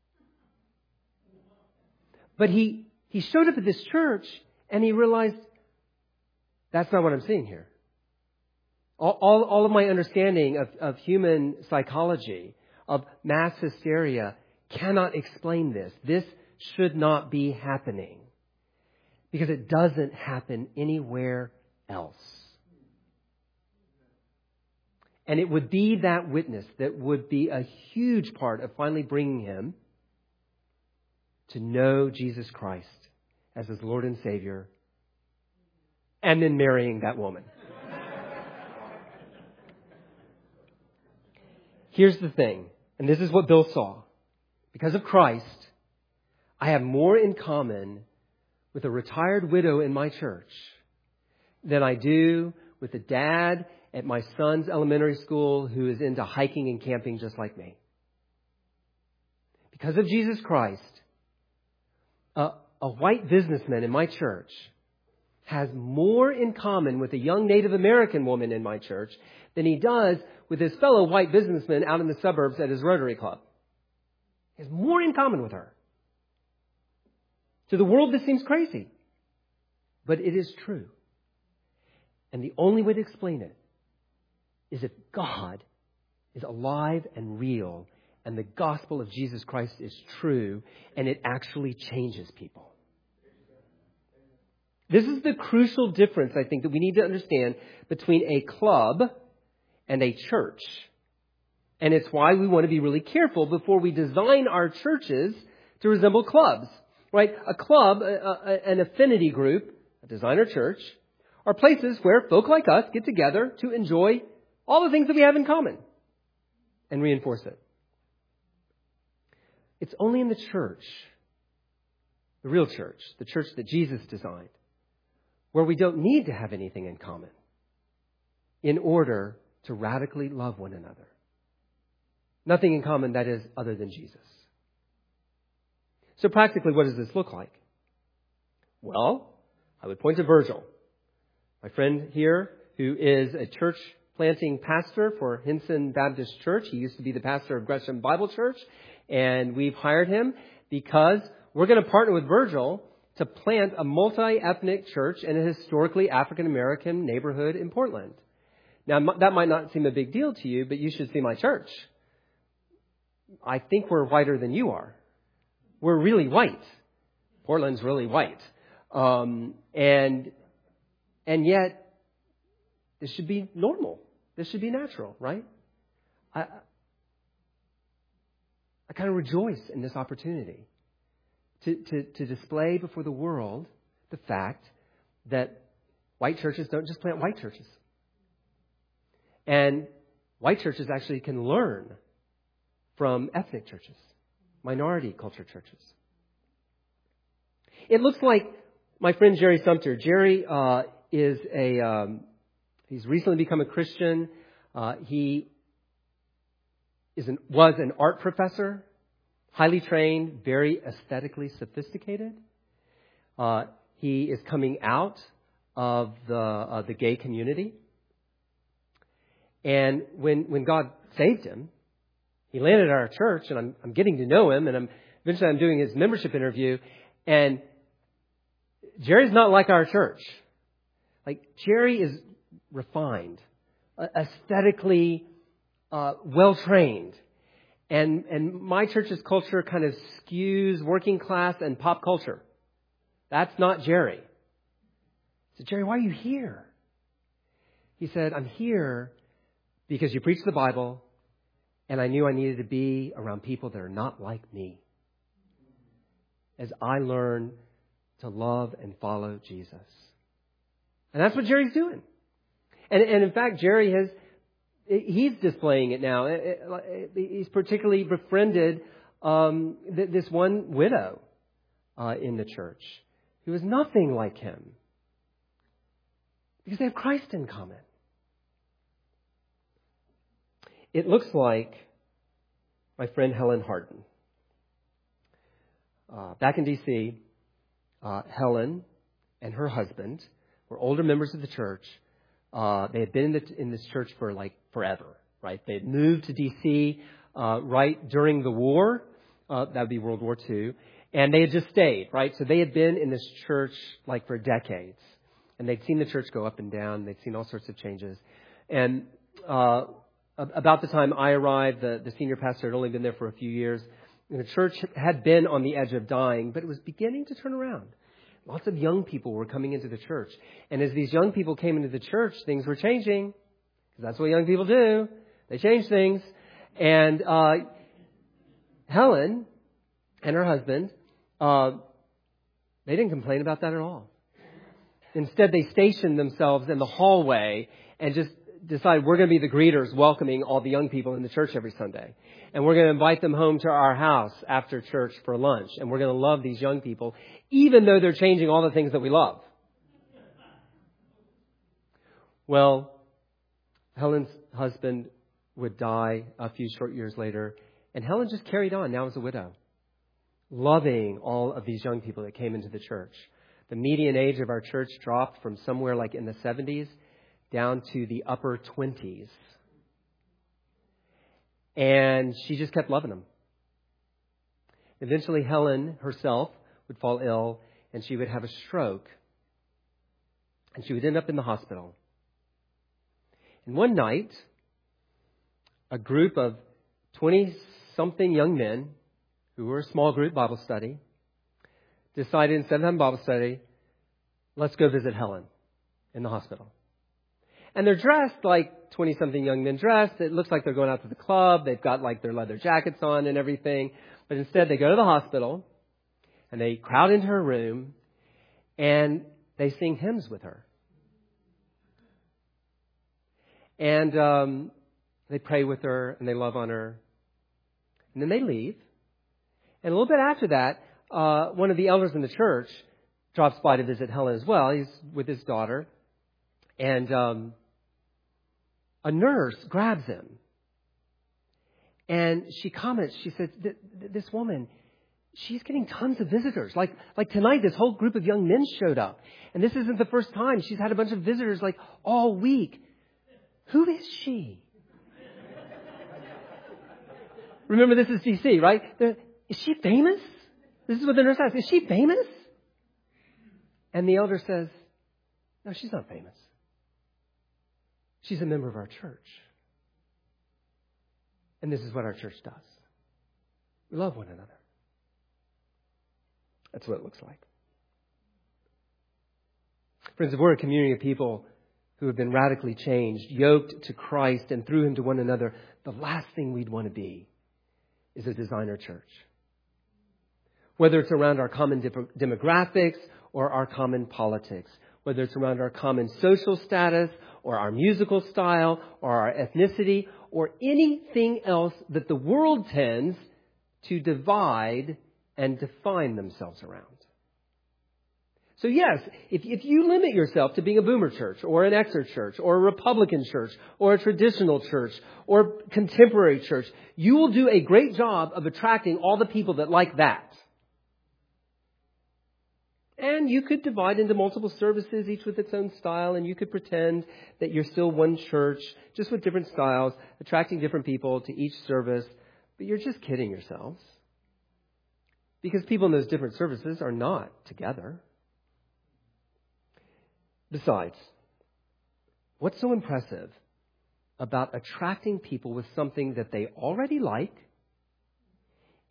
But he, he showed up at this church and he realized that's not what I'm seeing here. All, all, all of my understanding of, of human psychology, of mass hysteria, cannot explain this. This should not be happening because it doesn't happen anywhere else. And it would be that witness that would be a huge part of finally bringing him to know Jesus Christ as his Lord and Savior, and then marrying that woman. Here's the thing, and this is what Bill saw. Because of Christ, I have more in common with a retired widow in my church than I do with a dad at my son's elementary school who is into hiking and camping just like me. Because of Jesus Christ, a, a white businessman in my church has more in common with a young Native American woman in my church than he does with his fellow white businessman out in the suburbs at his Rotary Club. He has more in common with her. To the world, this seems crazy, but it is true. And the only way to explain it is if God is alive and real and the gospel of Jesus Christ is true and it actually changes people. This is the crucial difference, I think, that we need to understand between a club and a church. And it's why we want to be really careful before we design our churches to resemble clubs. Right? A club, a, a, an affinity group, a designer church, are places where folk like us get together to enjoy all the things that we have in common and reinforce it. It's only in the church, the real church, the church that Jesus designed, where we don't need to have anything in common in order to radically love one another. Nothing in common, that is, other than Jesus. So practically, what does this look like? Well, I would point to Virgil, my friend here, who is a church planting pastor for Hinson Baptist Church. He used to be the pastor of Gresham Bible Church, and we've hired him because we're going to partner with Virgil to plant a multi-ethnic church in a historically African-American neighborhood in Portland. Now, that might not seem a big deal to you, but you should see my church. I think we're whiter than you are. We're really white. Portland's really white. Um, and and yet, this should be normal. This should be natural, right? I, I kind of rejoice in this opportunity to, to, to display before the world the fact that white churches don't just plant white churches. And white churches actually can learn from ethnic churches, minority culture churches. It looks like my friend Jerry Sumter. Jerry uh, is a, um, he's recently become a Christian. Uh, he is an, was an art professor, highly trained, very aesthetically sophisticated. Uh, he is coming out of the uh, the gay community. And when when God saved him, he landed at our church, and I'm I'm getting to know him, and I'm eventually I'm doing his membership interview, and Jerry's not like our church. Like Jerry is refined, uh, aesthetically uh, well trained, And, and my church's culture kind of skews working class and pop culture. That's not Jerry. I said, Jerry, why are you here? He said, I'm here because you preach the Bible, and I knew I needed to be around people that are not like me as I learn to love and follow Jesus. And that's what Jerry's doing. And, and in fact, Jerry has, he's displaying it now. He's particularly befriended um, this one widow uh, in the church who is nothing like him because they have Christ in common. It looks like my friend Helen Hardin. Uh, back in D C, uh, Helen and her husband were older members of the church. Uh, they had been in, the, in this church for like forever, right? They had moved to D C uh, right during the war. Uh, that would be World War Two. And they had just stayed, right? So they had been in this church like for decades. And they'd seen the church go up and down. They'd seen all sorts of changes. And uh, about the time I arrived, the, the senior pastor had only been there for a few years. And the church had been on the edge of dying, but it was beginning to turn around. Lots of young people were coming into the church. And as these young people came into the church, things were changing. Because that's what young people do. They change things. And uh, Helen and her husband, uh, they didn't complain about that at all. Instead, they stationed themselves in the hallway and just decided we're going to be the greeters welcoming all the young people in the church every Sunday. And we're going to invite them home to our house after church for lunch. And we're going to love these young people, even though they're changing all the things that we love. Well, Helen's husband would die a few short years later. And Helen just carried on now as a widow, loving all of these young people that came into the church. The median age of our church dropped from somewhere like in the seventies down to the upper twenties. And she just kept loving them. Eventually, Helen herself would fall ill and she would have a stroke. And she would end up in the hospital. And one night, a group of twenty-something young men who were a small group Bible study decided instead of having Bible study, let's go visit Helen in the hospital. And they're dressed like twenty-something young men dressed. It looks like they're going out to the club. They've got like their leather jackets on and everything. But instead, they go to the hospital and they crowd into her room and they sing hymns with her. And um, they pray with her and they love on her. And then they leave. And a little bit after that, uh, one of the elders in the church drops by to visit Helen as well. He's with his daughter. And um, a nurse grabs him. And she comments, she says, this woman, she's getting tons of visitors. Like, like tonight, this whole group of young men showed up. And this isn't the first time. She's had a bunch of visitors like all week. Who is she? Remember, this is D C, right? The, is she famous? This is what the nurse asks. Is she famous? And the elder says, no, she's not famous. She's a member of our church. And this is what our church does. We love one another. That's what it looks like. Friends, if we're a community of people who have been radically changed, yoked to Christ and through Him to one another, the last thing we'd want to be is a designer church. Whether it's around our common demographics or our common politics, whether it's around our common social status or our musical style or our ethnicity or anything else that the world tends to divide and define themselves around. So yes, if, if you limit yourself to being a boomer church or an Exer church or a Republican church or a traditional church or contemporary church, you will do a great job of attracting all the people that like that. And you could divide into multiple services, each with its own style, and you could pretend that you're still one church, just with different styles, attracting different people to each service. But you're just kidding yourselves. Because people in those different services are not together. Besides, what's so impressive about attracting people with something that they already like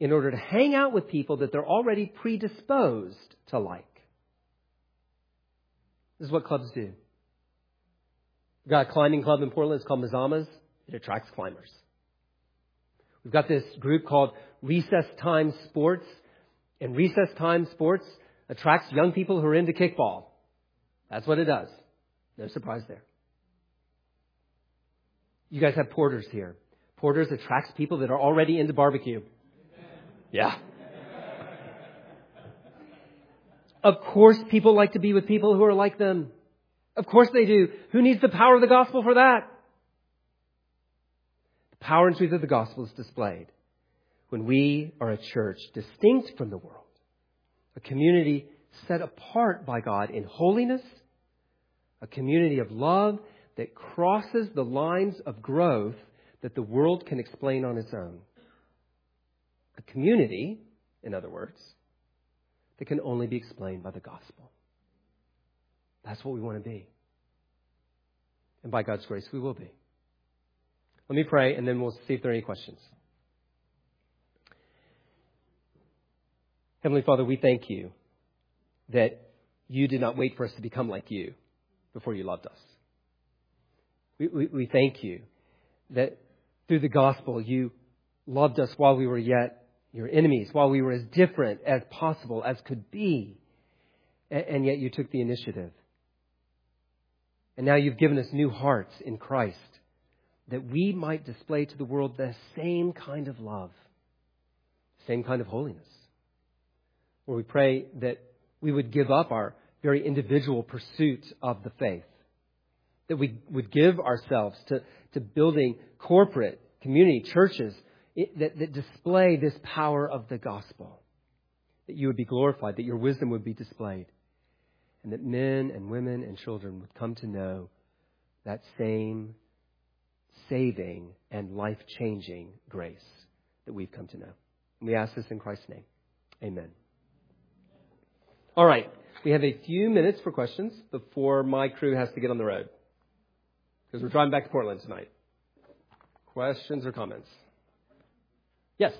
in order to hang out with people that they're already predisposed to like. This is what clubs do. We've got a climbing club in Portland. It's called Mazamas. It attracts climbers. We've got this group called Recess Time Sports. And Recess Time Sports attracts young people who are into kickball. That's what it does. No surprise there. You guys have Porters here. Porters attracts people that are already into barbecue. Yeah. Of course, people like to be with people who are like them. Of course they do. Who needs the power of the gospel for that? The power and truth of the gospel is displayed when we are a church distinct from the world, a community set apart by God in holiness, a community of love that crosses the lines of growth that the world can explain on its own. A community, in other words, that can only be explained by the gospel. That's what we want to be. And by God's grace, we will be. Let me pray, and then we'll see if there are any questions. Heavenly Father, we thank you that you did not wait for us to become like you before you loved us. We, we, we thank you that through the gospel, you loved us while we were yet your enemies, while we were as different as possible as could be. And, and yet you took the initiative. And now you've given us new hearts in Christ that we might display to the world the same kind of love, same kind of holiness. Lord, we pray that we would give up our very individual pursuit of the faith, that we would give ourselves to, to building corporate community churches that, that display this power of the gospel, that you would be glorified, that your wisdom would be displayed, and that men and women and children would come to know that same saving and life-changing grace that we've come to know. And we ask this in Christ's name. Amen. All right. We have a few minutes for questions before my crew has to get on the road, because we're driving back to Portland tonight. Questions or comments? Yes.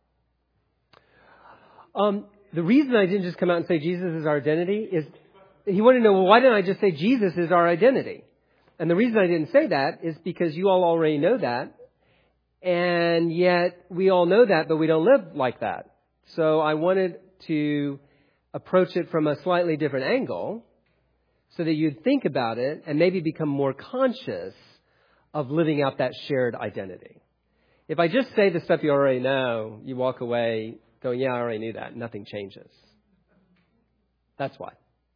Um, the reason I didn't just come out and say Jesus is our identity is he wanted to know, well, why didn't I just say Jesus is our identity? And the reason I didn't say that is because you all already know that. And yet we all know that, but we don't live like that. So I wanted to approach it from a slightly different angle so that you'd think about it and maybe become more conscious of living out that shared identity. If I just say the stuff you already know, you walk away going, yeah, I already knew that. Nothing changes. That's why.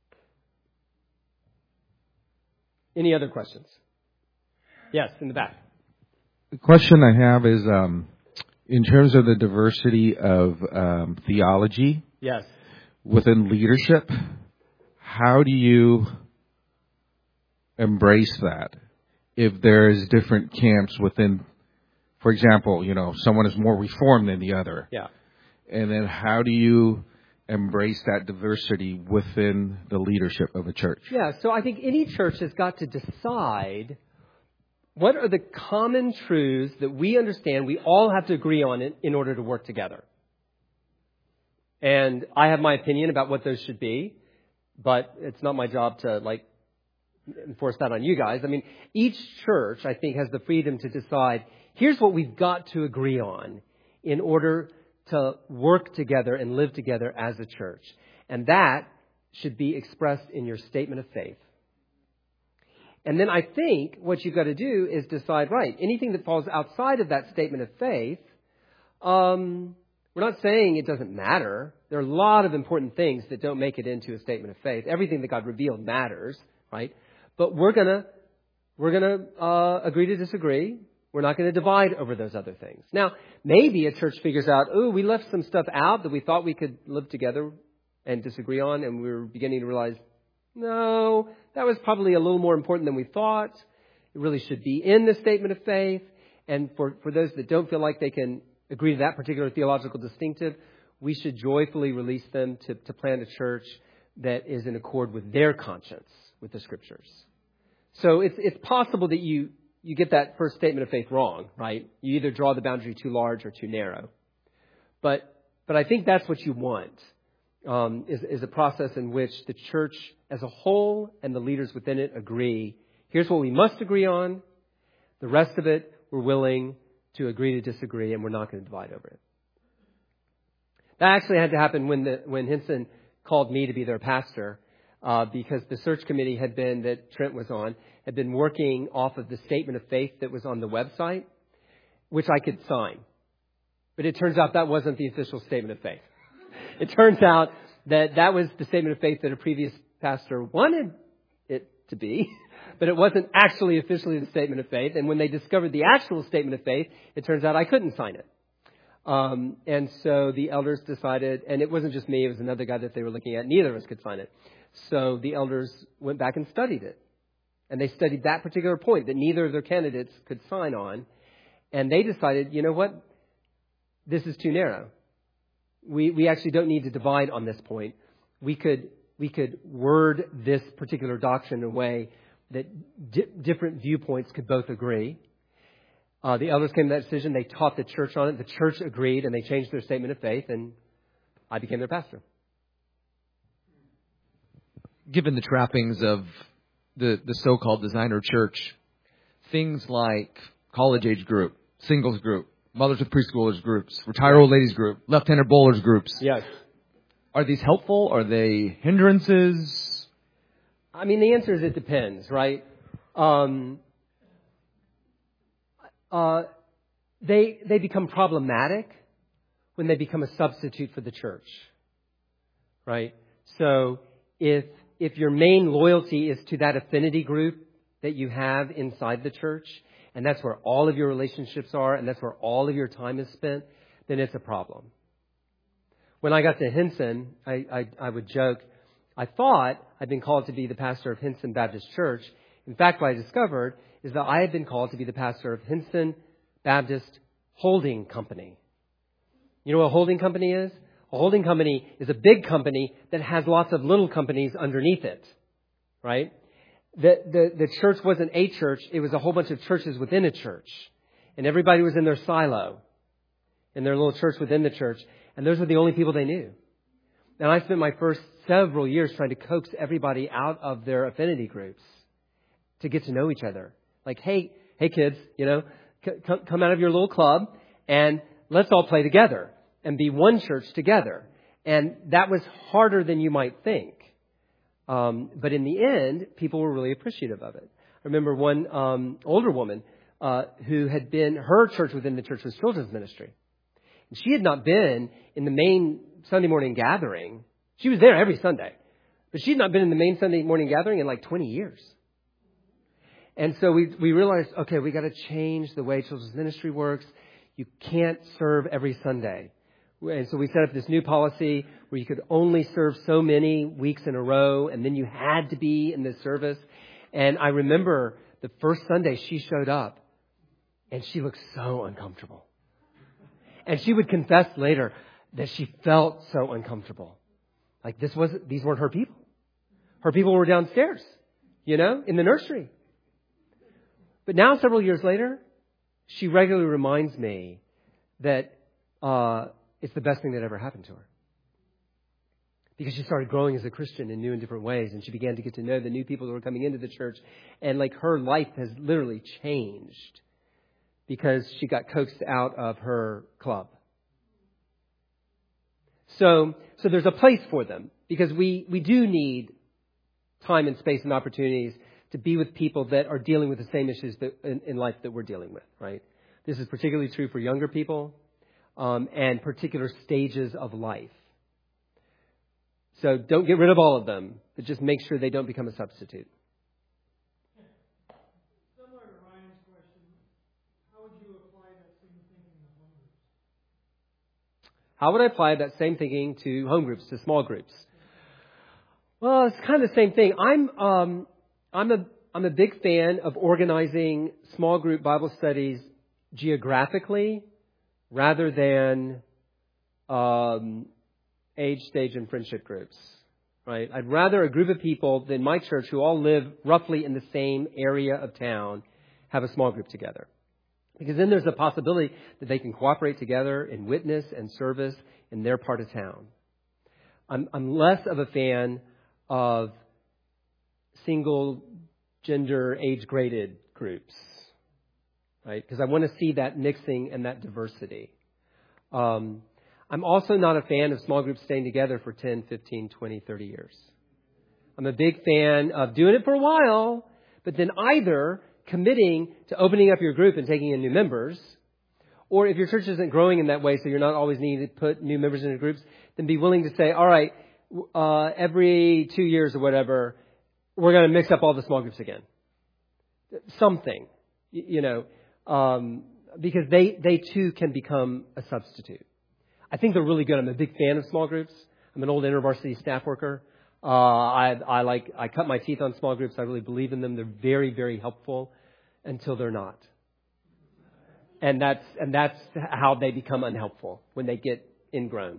Any other questions? Yes, in the back. The question I have is, um, in terms of the diversity of um, theology yes. within leadership, how do you embrace that? If there's different camps within, for example, you know, someone is more reformed than the other. Yeah. And then how do you embrace that diversity within the leadership of a church? Yeah, so I think any church has got to decide what are the common truths that we understand we all have to agree on in, in order to work together. And I have my opinion about what those should be, but it's not my job to, like, enforce that on you guys. I mean, each church, I think, has the freedom to decide, here's what we've got to agree on in order to work together and live together as a church. And that should be expressed in your statement of faith. And then I think what you've got to do is decide, right, anything that falls outside of that statement of faith, um, we're not saying it doesn't matter. There are a lot of important things that don't make it into a statement of faith. Everything that God revealed matters, right? But we're gonna we're gonna uh, agree to disagree. We're not going to divide over those other things. Now, maybe a church figures out, oh, we left some stuff out that we thought we could live together and disagree on, and we're beginning to realize, no, that was probably a little more important than we thought. It really should be in the statement of faith. And for, for those that don't feel like they can agree to that particular theological distinctive, we should joyfully release them to, to plant a church that is in accord with their conscience, with the Scriptures. So it's it's possible that you, you get that first statement of faith wrong, right? You either draw the boundary too large or too narrow. But but I think that's what you want, um, is, is a process in which the church as a whole and the leaders within it agree. Here's what we must agree on. The rest of it, we're willing to agree to disagree, and we're not going to divide over it. That actually had to happen when the, when Hinson called me to be their pastor, uh, because the search committee had been, that Trent was on, had been working off of the statement of faith that was on the website, which I could sign. But it turns out that wasn't the official statement of faith. It turns out that that was the statement of faith that a previous pastor wanted it to be, but it wasn't actually officially the statement of faith. And when they discovered the actual statement of faith, it turns out I couldn't sign it. Um, and so the elders decided, and it wasn't just me, it was another guy that they were looking at. Neither of us could sign it. So the elders went back and studied it. And they studied that particular point that neither of their candidates could sign on. And they decided, you know what? This is too narrow. We we actually don't need to divide on this point. We could we could word this particular doctrine in a way that di- different viewpoints could both agree. Uh, the elders came to that decision. They taught the church on it. The church agreed, and they changed their statement of faith, and I became their pastor. Given the trappings of the, the so-called designer church, things like college-age group, singles group, mothers with preschoolers groups, retired old ladies group, left-handed bowlers groups. Yes. Are these helpful? Are they hindrances? I mean, the answer is it depends, right? Um, uh, they they become problematic when they become a substitute for the church, right? So if if your main loyalty is to that affinity group that you have inside the church, and that's where all of your relationships are, and that's where all of your time is spent, then it's a problem. When I got to Hinson, I, I, I would joke, I thought I'd been called to be the pastor of Hinson Baptist Church. In fact, what I discovered is that I had been called to be the pastor of Hinson Baptist Holding Company. You know what a holding company is? A holding company is a big company that has lots of little companies underneath it, right? The, the, the church wasn't a church. It was a whole bunch of churches within a church. And everybody was in their silo, in their little church within the church. And those were the only people they knew. And I spent my first several years trying to coax everybody out of their affinity groups to get to know each other. Like, hey, hey kids, you know, c- come out of your little club and let's all play together and be one church together. And that was harder than you might think. Um, but in the end, people were really appreciative of it. I remember one um, older woman uh, who had been, her church within the church was children's ministry. And she had not been in the main Sunday morning gathering. She was there every Sunday. But she had not been in the main Sunday morning gathering in like twenty years. And so we we realized, okay, we got to change the way children's ministry works. You can't serve every Sunday. And so we set up this new policy where you could only serve so many weeks in a row, and then you had to be in the service. And I remember the first Sunday she showed up, and she looked so uncomfortable. And she would confess later that she felt so uncomfortable. Like this wasn't, these weren't her people. Her people were downstairs, you know, in the nursery. But now, several years later, she regularly reminds me that uh, it's the best thing that ever happened to her. Because she started growing as a Christian in new and different ways. And she began to get to know the new people that were coming into the church. And like her life has literally changed because she got coaxed out of her club. So, so there's a place for them because we, we do need time and space and opportunities to be with people that are dealing with the same issues that in, in life that we're dealing with, right? This is particularly true for younger people um, and particular stages of life. So don't get rid of all of them, but just make sure they don't become a substitute. Similar to Ryan's question, how would you apply that same thinking to home groups? How would I apply that same thinking to home groups, to small groups? Well, it's kind of the same thing. I'm um, I'm a I'm a big fan of organizing small group Bible studies geographically rather than um, age, stage, and friendship groups. Right? I'd rather a group of people than my church who all live roughly in the same area of town have a small group together. Because then there's a possibility that they can cooperate together in witness and service in their part of town. I'm, I'm less of a fan of single gender age graded groups, right? Because I want to see that mixing and that diversity. Um, I'm also not a fan of small groups staying together for ten, fifteen, twenty, thirty years. I'm a big fan of doing it for a while, but then either committing to opening up your group and taking in new members, or if your church isn't growing in that way, so you're not always needing to put new members into groups, then be willing to say, all right, uh, every two years or whatever, we're going to mix up all the small groups again. Something, you know, um, because they, they too can become a substitute. I think they're really good. I'm a big fan of small groups. I'm an old InterVarsity staff worker. Uh, I, I like, I cut my teeth on small groups. I really believe in them. They're very, very helpful until they're not. And that's, and that's how they become unhelpful, when they get ingrown.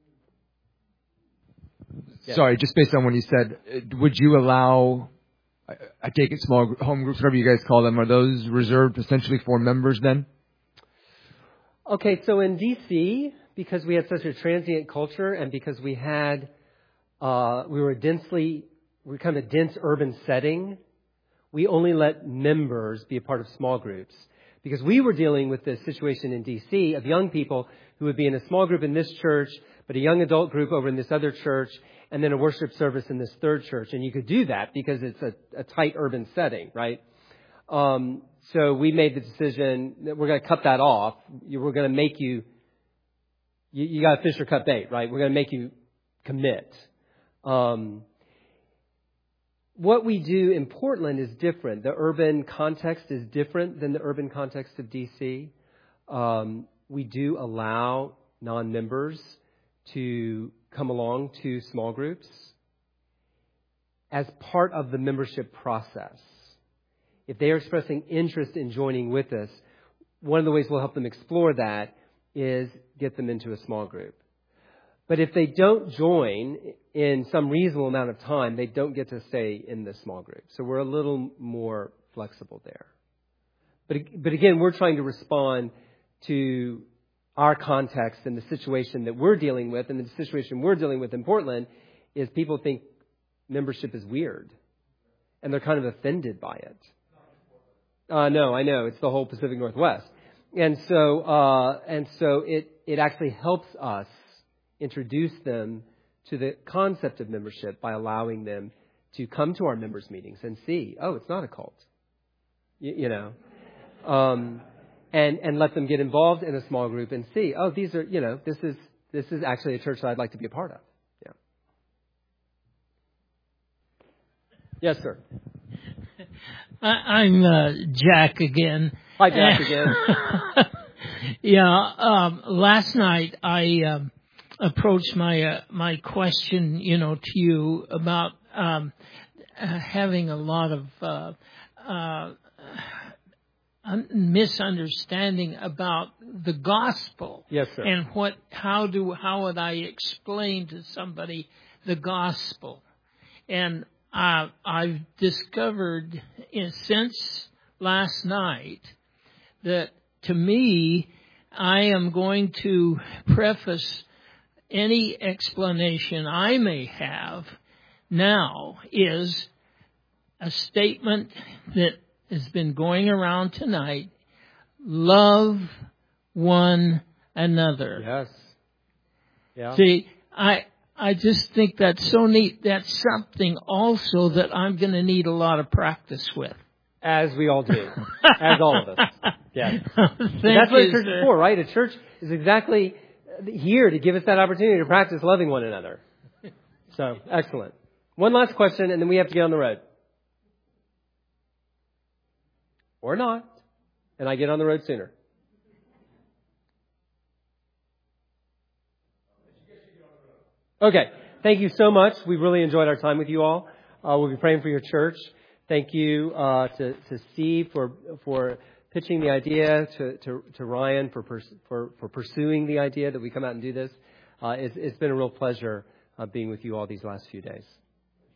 Yeah. Sorry, just based on what you said, would you allow, I, I take it small home groups, whatever you guys call them, are those reserved essentially for members then? Okay, so in D C, because we had such a transient culture and because we had, uh, we were a densely, we were kind of a dense urban setting, we only let members be a part of small groups. Because we were dealing with this situation in D C of young people who would be in a small group in this church, but a young adult group over in this other church, and then a worship service in this third church. And you could do that because it's a, a tight urban setting, right? Um, so we made the decision that we're going to cut that off. We're going to make you, you, you got to fish or cut bait, right? We're going to make you commit. Um, what we do in Portland is different. The urban context is different than the urban context of D C. Um, we do allow non-members to come along to small groups as part of the membership process. If they are expressing interest in joining with us, one of the ways we'll help them explore that is get them into a small group. But if they don't join in some reasonable amount of time, they don't get to stay in the small group. So we're a little more flexible there. But, but again, we're trying to respond to our context and the situation that we're dealing with, and the situation we're dealing with in Portland is people think membership is weird, and they're kind of offended by it. Uh, no, I know. It's the whole Pacific Northwest. And so, uh, and so it, it actually helps us introduce them to the concept of membership by allowing them to come to our members' meetings and see, oh, it's not a cult, you, you know, um, and and let them get involved in a small group and see, oh, these are, you know, this is this is actually a church that I'd like to be a part of. Yeah. Yes, sir. I'm uh, Jack again. Hi, Jack again. Yeah. Um, last night I. Um, approach my uh, my question, you know, to you about um, uh, having a lot of uh, uh, misunderstanding about the gospel. Yes, sir. And what, how do, how would I explain to somebody the gospel? And uh, I've discovered in, since last night that to me, I am going to preface any explanation I may have now is a statement that has been going around tonight. Love one another. Yes. Yeah. See, I I just think that's so neat. That's something also that I'm going to need a lot of practice with. As we all do. As all of us. Yes. Thank That's what a you, church sir. is for, right? A church is exactly here to give us that opportunity to practice loving one another. So, excellent. One last question, and then we have to get on the road. Or not. And I get on the road sooner. Okay. Thank you so much. We really enjoyed our time with you all. Uh, we'll be praying for your church. Thank you uh, to, to Steve for for pitching the idea, to, to, to Ryan for, pers- for for pursuing the idea that we come out and do this. Uh, it's, it's been a real pleasure uh, being with you all these last few days.